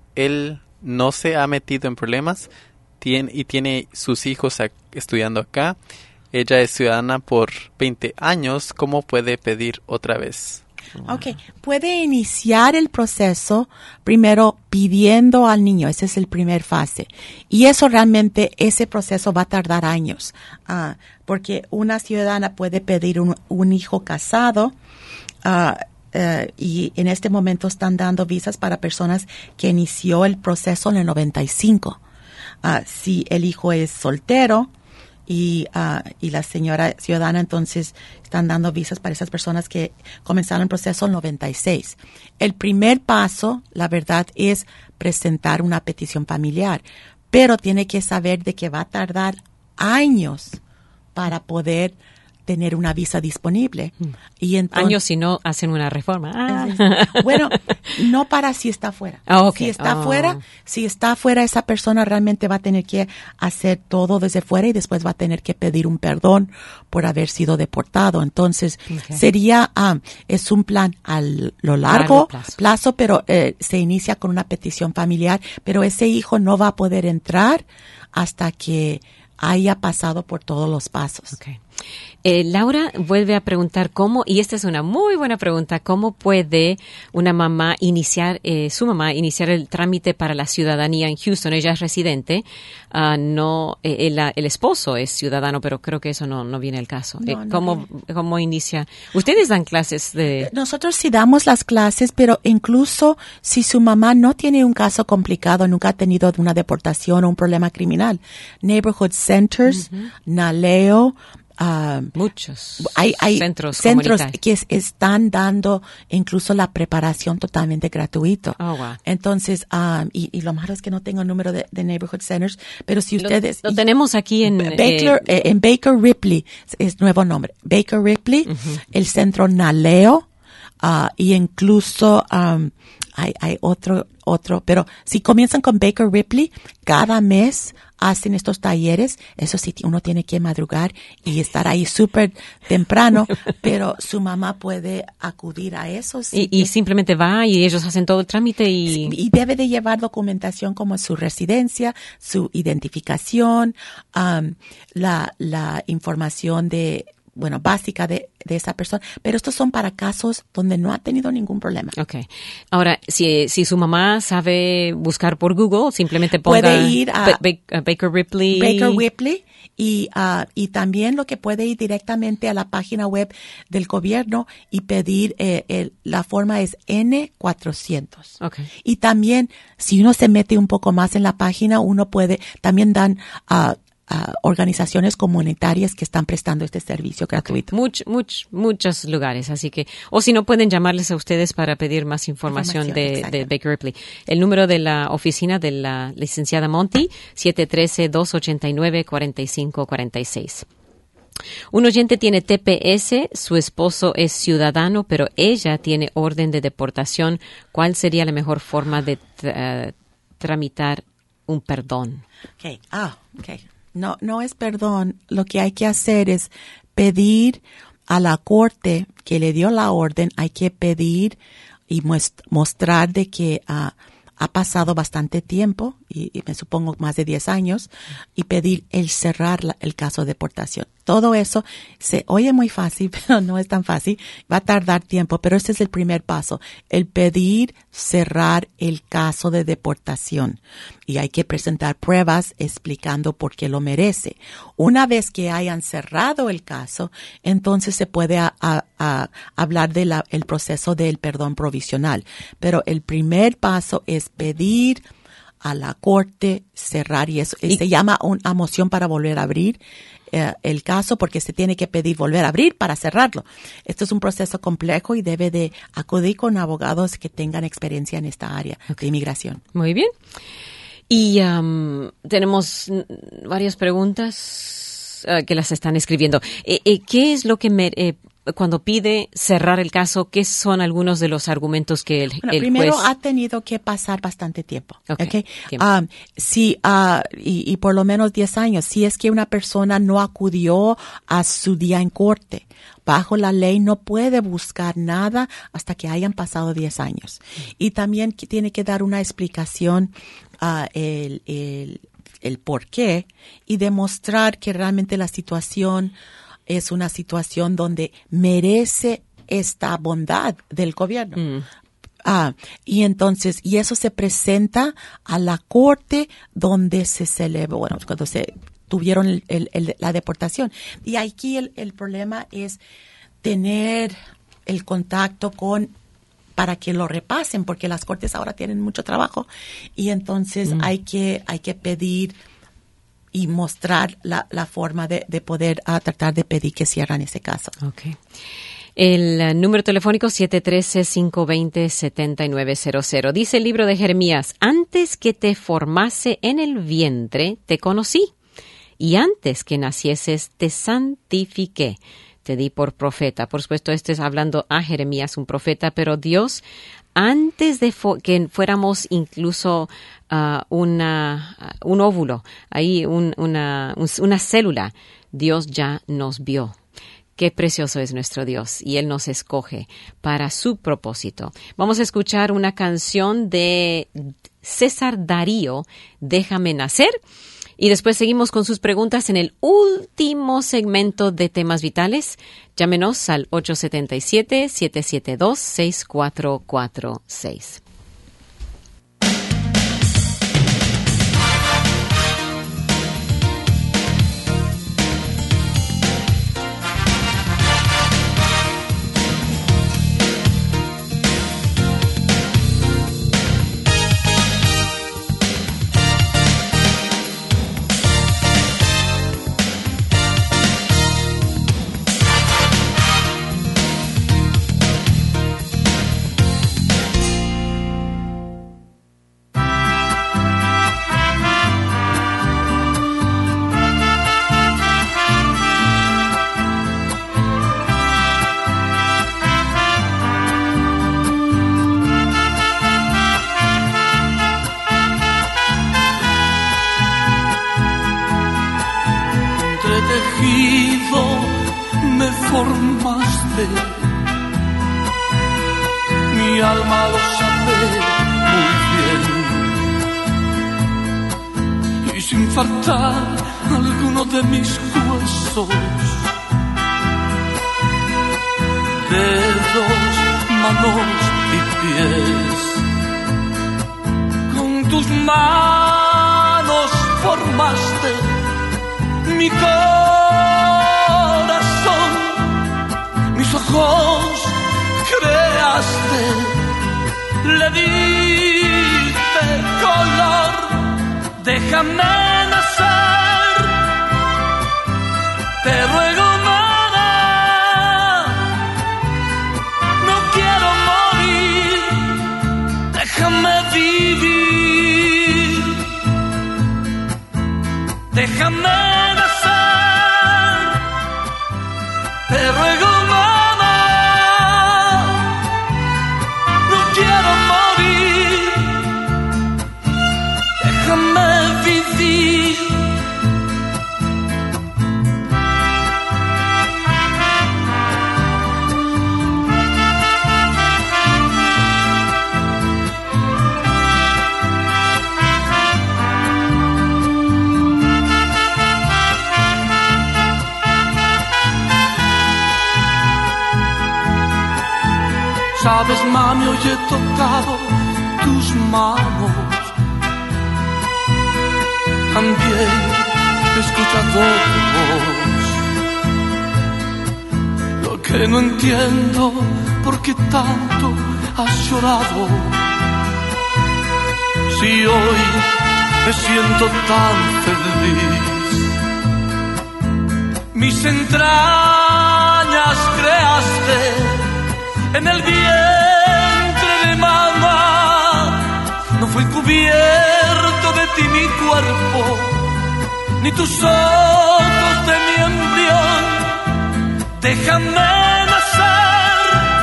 E: Él no se ha metido en problemas tiene, y tiene sus hijos a, estudiando acá. Ella es ciudadana por veinte años. ¿Cómo puede pedir otra vez?
C: Ok, puede iniciar el proceso primero pidiendo al niño, ese es el primer fase. Y eso realmente, ese proceso va a tardar años, uh, porque una ciudadana puede pedir un, un hijo casado, uh, uh, y en este momento están dando visas para personas que inició el proceso en el noventa y cinco. Uh, si el hijo es soltero, Y, uh, y la señora ciudadana, entonces están dando visas para esas personas que comenzaron el proceso en noventa y seis. El primer paso, la verdad, es presentar una petición familiar, pero tiene que saber de que va a tardar años para poder tener una visa disponible.
B: Hmm.
C: Y entonces,
B: años si no hacen una reforma. Ah.
C: Bueno, no para si está fuera.
B: Oh, okay.
C: Si está
B: oh.
C: fuera, si está fuera, esa persona realmente va a tener que hacer todo desde fuera y después va a tener que pedir un perdón por haber sido deportado. Entonces, okay. sería, um, es un plan a lo largo, largo plazo. plazo, pero eh, se inicia con una petición familiar, pero ese hijo no va a poder entrar hasta que haya pasado por todos los pasos.
B: Okay. Eh, Laura vuelve a preguntar cómo, y esta es una muy buena pregunta, ¿cómo puede una mamá iniciar, eh, su mamá iniciar el trámite para la ciudadanía en Houston? Ella es residente, uh, no, eh, el, el esposo es ciudadano, pero creo que eso no, no viene al caso.
C: No,
B: eh,
C: no
B: ¿cómo,
C: viene.
B: ¿Cómo inicia? Ustedes dan clases de...
C: Nosotros sí damos las clases, pero incluso si su mamá no tiene un caso complicado, nunca ha tenido una deportación o un problema criminal, Neighborhood Centers, uh-huh. Naleo, Uh,
B: muchos
C: hay, hay
B: centros,
C: centros que es, están dando incluso la preparación totalmente gratuito.
B: Oh, wow.
C: Entonces, um, y, y lo malo es que no tengo el número de, de Neighborhood Centers, pero si ustedes...
B: Lo, lo tenemos aquí en...
C: Baker, eh, en Baker Ripley, es, es nuevo nombre. Baker Ripley, uh-huh. el centro Naleo, uh, y incluso um, hay, hay otro, otro, pero si comienzan con Baker Ripley, cada mes hacen estos talleres. Eso sí, uno tiene que madrugar y estar ahí súper temprano, pero su mamá puede acudir a eso.
B: Y, y simplemente va y ellos hacen todo el trámite y...
C: Sí, y debe de llevar documentación como su residencia, su identificación, um, la, la información de... bueno, básica de, de esa persona, pero estos son para casos donde no ha tenido ningún problema.
B: Okay. Ahora, si, si su mamá sabe buscar por Google, simplemente ponga
C: puede ir a,
B: ba- ba- Baker Ripley.
C: Baker Ripley y, uh, y también lo que puede ir directamente a la página web del gobierno y pedir, eh, el, la forma es N cuatrocientos.
B: Okay.
C: Y también, si uno se mete un poco más en la página, uno puede, también dan, uh, Uh, organizaciones comunitarias que están prestando este servicio gratuito.
B: Much, much, muchos lugares, así que, o si no pueden llamarles a ustedes para pedir más información, información de, de Baker Ripley. El número de la oficina de la licenciada Monty, siete uno tres, dos ocho nueve, cuatro cinco cuatro seis. Un oyente tiene T P S, su esposo es ciudadano, pero ella tiene orden de deportación. ¿Cuál sería la mejor forma de tra- uh, tramitar un perdón?
C: Okay. Ah, okay. No, no es perdón. Lo que hay que hacer es pedir a la corte que le dio la orden, hay que pedir y muest- mostrar de que uh, ha pasado bastante tiempo, y, y me supongo más de diez años, y pedir el cerrar la, el caso de deportación. Todo eso se oye muy fácil, pero no es tan fácil. Va a tardar tiempo, pero este es el primer paso. El pedir cerrar el caso de deportación. Y hay que presentar pruebas explicando por qué lo merece. Una vez que hayan cerrado el caso, entonces se puede a, a, a hablar del proceso del perdón provisional. Pero el primer paso es pedir a la corte cerrar, y eso y se llama una moción para volver a abrir eh, el caso, porque se tiene que pedir volver a abrir para cerrarlo. Esto es un proceso complejo y debe de acudir con abogados que tengan experiencia en esta área okay. de inmigración.
B: Muy bien. Y um, tenemos varias preguntas uh, que las están escribiendo. Eh, eh, ¿Qué es lo que me... Eh, cuando pide cerrar el caso, ¿qué son algunos de los argumentos que el,
C: bueno,
B: el
C: primero
B: juez...
C: ha tenido que pasar bastante tiempo.
B: Okay.
C: Okay.
B: Tiempo.
C: Um, si, uh, y, y por lo menos diez años, si es que una persona no acudió a su día en corte, bajo la ley no puede buscar nada hasta que hayan pasado diez años. Y también tiene que dar una explicación, uh, el, el, el por qué, y demostrar que realmente la situación es una situación donde merece esta bondad del gobierno. Mm. Ah, y entonces, y eso se presenta a la corte donde se celebró, bueno, cuando se tuvieron el, el, el, la deportación. Y aquí el, el problema es tener el contacto con, para que lo repasen, porque las cortes ahora tienen mucho trabajo. Y entonces mm. hay que, hay que pedir y mostrar la, la forma de, de poder uh, tratar de pedir que cierran ese caso.
B: Okay. El uh, número telefónico siete uno tres, cinco dos cero, siete nueve cero cero. Dice el libro de Jeremías, antes que te formase en el vientre, te conocí, y antes que nacieses, te santifiqué. Te di por profeta. Por supuesto, este es hablando a Jeremías, un profeta, pero Dios, antes de fo- que fuéramos incluso uh, una, uh, un óvulo, ahí un, una, un, una célula, Dios ya nos vio. Qué precioso es nuestro Dios, y Él nos escoge para su propósito. Vamos a escuchar una canción de César Darío, Déjame nacer. Y después seguimos con sus preguntas en el último segmento de Temas Vitales. Llámenos al ocho siete siete, siete siete dos, seis cuatro cuatro seis.
F: Me formaste, mi alma lo sabe muy bien, y sin faltar alguno de mis huesos, dedos, manos y pies, con tus manos formaste mi corazón, mis ojos creaste, le diste color, déjame nacer, te ruego nada, no quiero morir, déjame vivir, déjame te ruego, mamá, no quiero morir, déjame vivir. Sabes, mami, hoy he tocado tus manos, también he escuchado tu voz. Lo que no entiendo, ¿por qué tanto has llorado? Si hoy me siento tan feliz, mis entrañas creaste en el vientre de mamá, no fue cubierto de ti mi cuerpo, ni tus ojos de mi embrión, déjame nacer,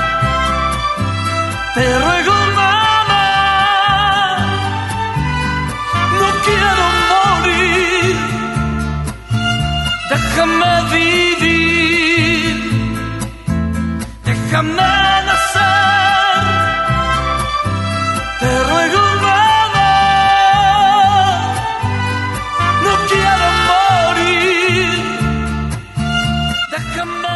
F: te ruego mamá, no quiero morir, déjame vivir, déjame te ruego nada, no quiero morir, déjame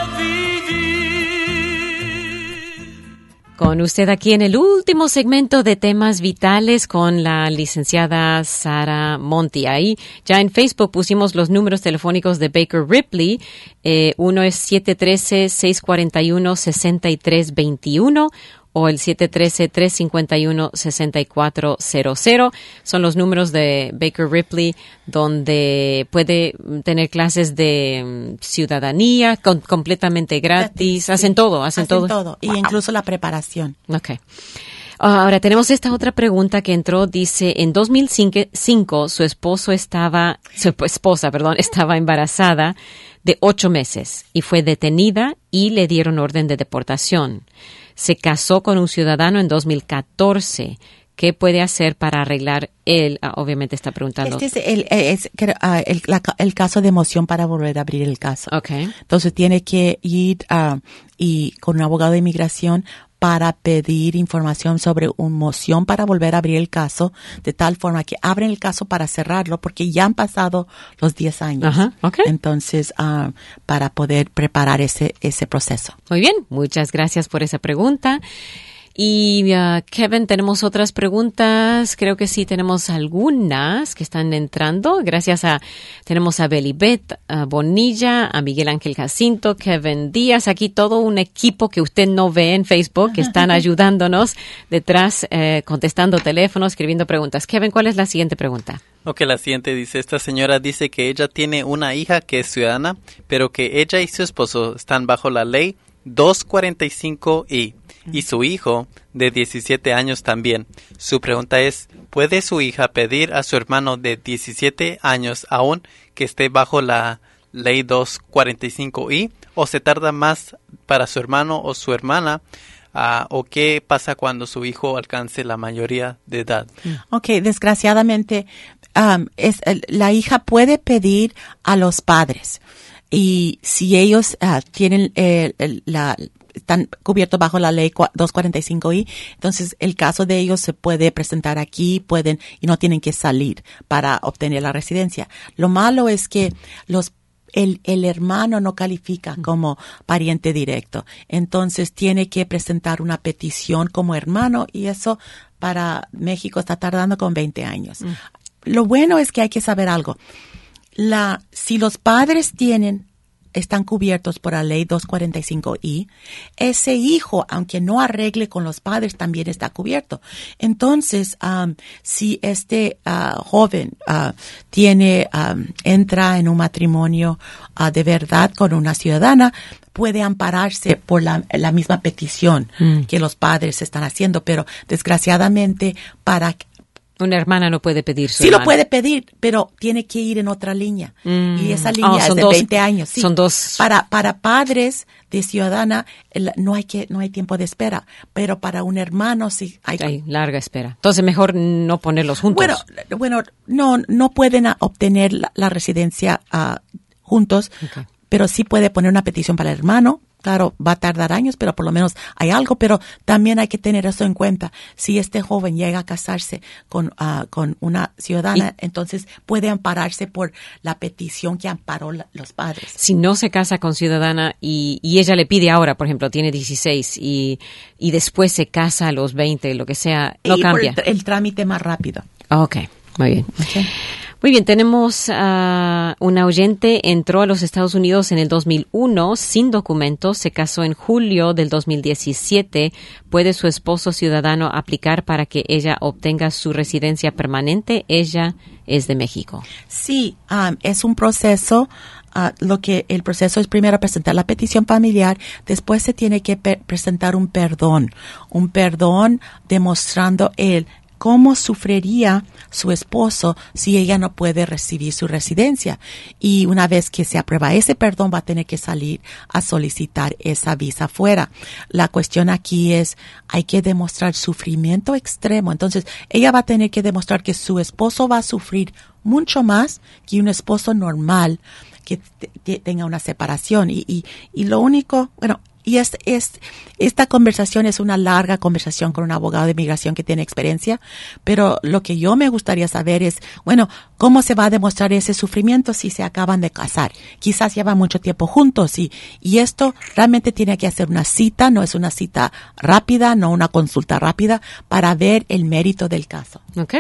F: vivir.
B: Con usted aquí en el último segmento de Temas Vitales con la licenciada Sara Monti. Ahí ya en Facebook pusimos los números telefónicos de Baker Ripley. Eh, uno es siete uno tres, seis cuatro uno, seis tres dos uno. O el siete uno tres, tres cinco uno, seis cuatro cero cero. Son los números de Baker Ripley, donde puede tener clases de um, ciudadanía con, completamente gratis. Sí. Hacen todo, hacen,
C: hacen
B: todo.
C: todo. Wow. Y incluso la preparación.
B: Okay. Ahora tenemos esta otra pregunta que entró. Dice, en dos mil cinco su esposo estaba, su esposa, perdón, estaba embarazada de ocho meses y fue detenida y le dieron orden de deportación. Se casó con un ciudadano en dos mil catorce. ¿qué puede hacer para arreglar él? Ah, obviamente está preguntando.
C: Este es el, es, uh, el, la, el caso de moción para volver a abrir el caso.
B: Okay.
C: Entonces tiene que ir uh, y con un abogado de inmigración para pedir información sobre una moción para volver a abrir el caso, de tal forma que abren el caso para cerrarlo, porque ya han pasado los diez años.
B: Ajá, okay.
C: Entonces, uh, para poder preparar ese, ese proceso.
B: Muy bien, muchas gracias por esa pregunta. Y uh, Kevin, tenemos otras preguntas. Creo que sí tenemos algunas que están entrando. Gracias a, tenemos a Belibet a Bonilla, a Miguel Ángel Jacinto, Kevin Díaz, aquí todo un equipo que usted no ve en Facebook, que están ayudándonos detrás, eh, contestando teléfonos, escribiendo preguntas. Kevin, ¿cuál es la siguiente pregunta?
E: Ok, la siguiente dice, esta señora dice que ella tiene una hija que es ciudadana, pero que ella y su esposo están bajo la ley doscientos cuarenta y cinco I y su hijo de diecisiete años también. Su pregunta es, ¿puede su hija pedir a su hermano de diecisiete años aún que esté bajo la ley doscientos cuarenta y cinco I o se tarda más para su hermano o su hermana? Uh, ¿O qué pasa cuando su hijo alcance la mayoría de edad?
C: Ok, desgraciadamente um, es, la hija puede pedir a los padres. Y si ellos uh, tienen eh, la están cubiertos bajo la ley doscientos cuarenta y cinco I, entonces el caso de ellos se puede presentar aquí, pueden y no tienen que salir para obtener la residencia. Lo malo es que los el el hermano no califica como pariente directo, entonces tiene que presentar una petición como hermano y eso para México está tardando con veinte años. Mm. Lo bueno es que hay que saber algo. La, si los padres tienen, están cubiertos por la ley doscientos cuarenta y cinco I, ese hijo, aunque no arregle con los padres, también está cubierto. Entonces, um, si este uh, joven uh, tiene, um, entra en un matrimonio uh, de verdad con una ciudadana, puede ampararse por la, la misma petición mm. que los padres están haciendo, pero desgraciadamente para
B: una hermana no puede pedir su
C: Sí
B: hermana.
C: Lo puede pedir, pero tiene que ir en otra línea. Mm. Y esa línea
B: oh,
C: es de
B: dos,
C: veinte años. Sí.
B: Son dos.
C: Para, para padres de ciudadana el, no hay que, no hay tiempo de espera. Pero para un hermano sí hay.
B: Hay larga espera. Entonces mejor no ponerlos juntos.
C: Bueno, bueno, no, no pueden obtener la, la residencia uh, juntos, okay. Pero sí puede poner una petición para el hermano. Claro, va a tardar años, pero por lo menos hay algo, pero también hay que tener eso en cuenta. Si este joven llega a casarse con uh, con una ciudadana, y, entonces puede ampararse por la petición que amparó la, los padres.
B: Si no se casa con ciudadana y, y ella le pide ahora, por ejemplo, tiene dieciséis y, y después se casa a los veinte, lo que sea, no
C: y
B: cambia.
C: Por el, el trámite más rápido.
B: Ok, muy bien. Okay. Muy bien, tenemos uh, una oyente, entró a los Estados Unidos en el dos mil uno sin documentos, se casó en julio del dos mil diecisiete. ¿Puede su esposo ciudadano aplicar para que ella obtenga su residencia permanente? Ella es de México.
C: Sí, um, es un proceso. Uh, lo que el proceso es primero presentar la petición familiar, después se tiene que pe- presentar un perdón, un perdón demostrando el cómo sufriría su esposo si ella no puede recibir su residencia. Y una vez que se aprueba ese perdón, va a tener que salir a solicitar esa visa fuera. La cuestión aquí es, hay que demostrar sufrimiento extremo. Entonces, ella va a tener que demostrar que su esposo va a sufrir mucho más que un esposo normal que t- t- tenga una separación. Y, y, y lo único, bueno, Y es, es, esta conversación es una larga conversación con un abogado de inmigración que tiene experiencia, pero lo que yo me gustaría saber es, bueno, ¿cómo se va a demostrar ese sufrimiento si se acaban de casar? Quizás llevan mucho tiempo juntos y, y esto realmente tiene que hacer una cita, no es una cita rápida, no una consulta rápida, para ver el mérito del caso.
B: Okay.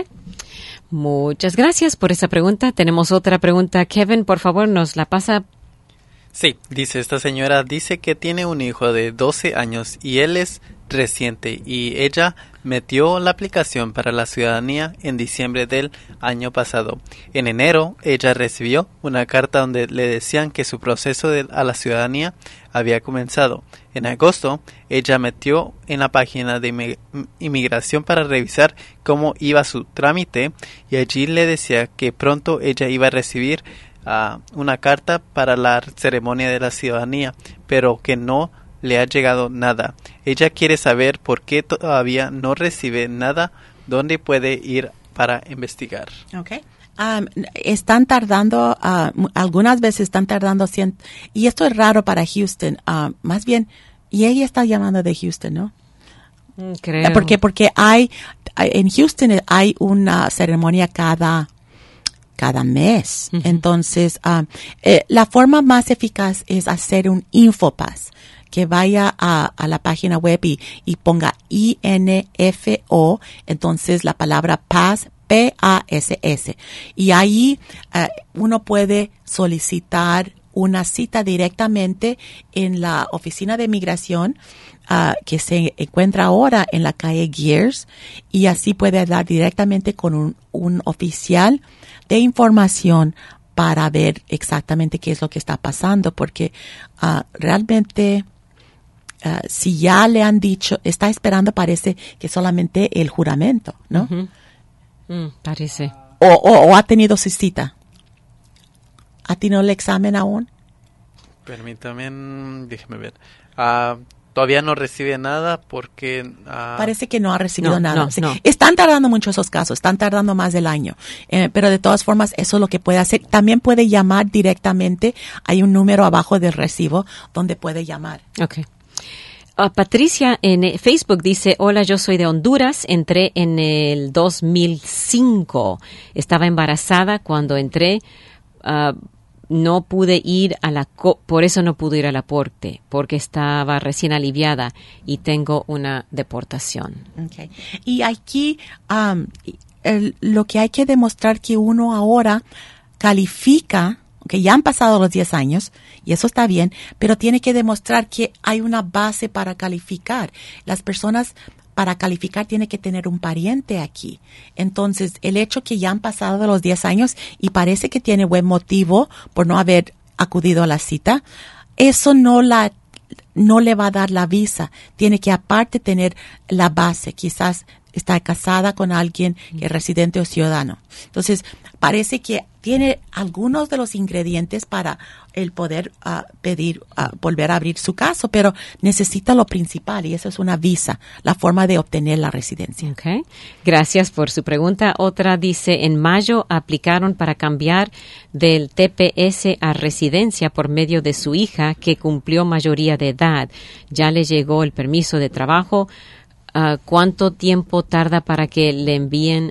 B: Muchas gracias por esa pregunta. Tenemos otra pregunta. Kevin, por favor, nos la pasa.
E: Sí, dice esta señora, dice que tiene un hijo de doce años y él es reciente y ella metió la aplicación para la ciudadanía en diciembre del año pasado. En enero ella recibió una carta donde le decían que su proceso de, a la ciudadanía había comenzado. En agosto ella metió en la página de inmigración para revisar cómo iba su trámite y allí le decía que pronto ella iba a recibir Uh, una carta para la ceremonia de la ciudadanía, pero que no le ha llegado nada. Ella quiere saber por qué todavía no recibe nada ¿dónde puede ir para investigar?
C: Okay. Um, están tardando, uh, algunas veces están tardando, cien, y esto es raro para Houston, uh, más bien, y ella está llamando de Houston, ¿no?
B: Creo.
C: Porque, porque hay, en Houston hay una ceremonia cada, cada mes. Uh-huh. Entonces, um, eh, la forma más eficaz es hacer un InfoPass, que vaya a, a la página web y, y ponga I N F O, entonces la palabra Pass, P A S S. Y ahí uh, uno puede solicitar una cita directamente en la oficina de migración uh, que se encuentra ahora en la calle Gears, y así puede hablar directamente con un, un oficial de información para ver exactamente qué es lo que está pasando, porque uh, realmente uh, si ya le han dicho, está esperando, parece que solamente el juramento, ¿no?
B: Uh-huh. Mm, parece.
C: O, o, o ha tenido su cita. ¿Ha tenido el examen aún?
E: Permítame, déjeme ver. Uh, todavía no recibe nada porque... Uh...
C: Parece que no ha recibido
B: no,
C: nada.
B: No,
C: sí.
B: no.
C: Están tardando mucho esos casos, están tardando más del año. Eh, pero de todas formas, eso es lo que puede hacer. También puede llamar directamente. Hay un número abajo del recibo donde puede llamar.
B: Ok. Uh, Patricia en Facebook dice, hola, yo soy de Honduras, entré en el dos mil cinco, estaba embarazada cuando entré, uh, no pude ir a la, co- por eso no pude ir al aporte, porque estaba recién aliviada y tengo una deportación.
C: Okay. Y aquí um, el, lo que hay que demostrar que uno ahora califica, que ya han pasado los diez años, y eso está bien, pero tiene que demostrar que hay una base para calificar. Las personas, para calificar, tienen que tener un pariente aquí. Entonces, el hecho que ya han pasado los diez años y parece que tiene buen motivo por no haber acudido a la cita, eso no la no le va a dar la visa. Tiene que aparte tener la base. Quizás está casada con alguien que es residente o ciudadano. Entonces, parece que tiene algunos de los ingredientes para el poder uh, pedir, uh, volver a abrir su caso, pero necesita lo principal, y eso es una visa, la forma de obtener la residencia.
B: Okay. Gracias por su pregunta. Otra dice, en mayo aplicaron para cambiar del T P S a residencia por medio de su hija, que cumplió mayoría de edad. Ya le llegó el permiso de trabajo. Uh, ¿Cuánto tiempo tarda para que le envíen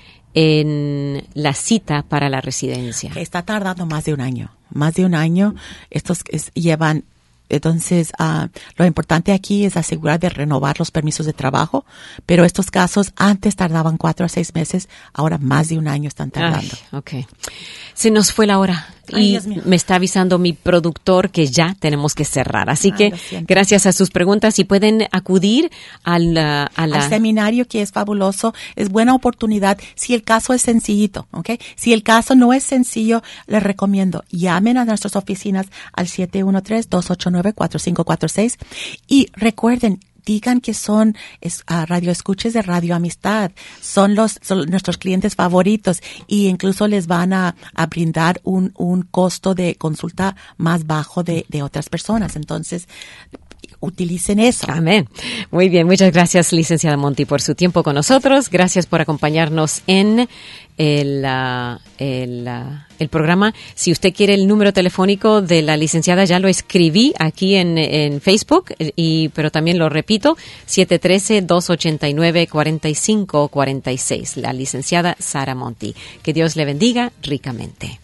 B: en la cita para la residencia?
C: Está tardando más de un año, más de un año. Estos es, llevan, entonces, uh, lo importante aquí es asegurar de renovar los permisos de trabajo, pero estos casos antes tardaban cuatro a seis meses, ahora más de un año están tardando.
B: Ay, okay. Se nos fue la hora.
C: Ay,
B: y me está avisando mi productor que ya tenemos que cerrar. Así
C: Ay,
B: que gracias a sus preguntas, y pueden acudir al, a la...
C: al seminario, que es fabuloso. Es buena oportunidad si el caso es sencillito, ¿ok? Si el caso no es sencillo, les recomiendo, llamen a nuestras oficinas al siete uno tres, dos ocho nueve, cuatro cinco cuatro seis, y recuerden, digan que son es, uh, radioescuches de Radio Amistad, son los son nuestros clientes favoritos, y incluso les van a, a brindar un, un costo de consulta más bajo de, de otras personas. Entonces, utilicen eso.
B: Amén. Muy bien, muchas gracias, licenciada Monti, por su tiempo con nosotros. Gracias por acompañarnos en el, uh, el, uh, el programa. Si usted quiere el número telefónico de la licenciada, ya lo escribí aquí en, en Facebook, y pero también lo repito, siete uno tres, dos ocho nueve, cuatro cinco cuatro seis. La licenciada Sara Monti. Que Dios le bendiga ricamente.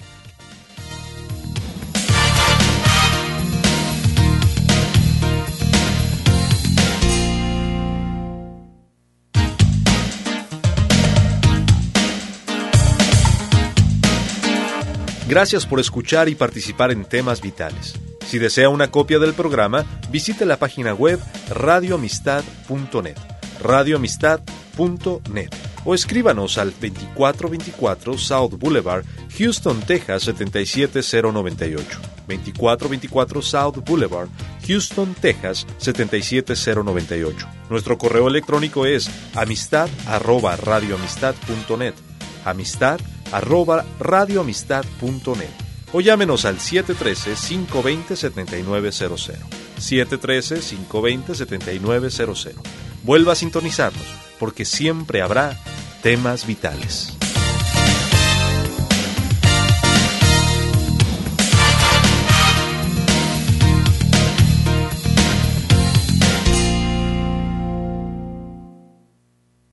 A: Gracias por escuchar y participar en Temas Vitales. Si desea una copia del programa, visite la página web radio amistad punto net, radio amistad punto net, o escríbanos al veinticuatro veinticuatro South Boulevard, Houston, Texas setenta y siete cero noventa y ocho. veinticuatro veinticuatro South Boulevard, Houston, Texas setenta y siete cero noventa y ocho. Nuestro correo electrónico es amistad arroba radio amistad punto net, amistad arroba radio amistad punto net, o llámenos al siete uno tres, cinco dos cero, siete nueve cero cero, siete uno tres, cinco dos cero, siete nueve cero cero. Vuelva a sintonizarnos, porque siempre habrá Temas Vitales.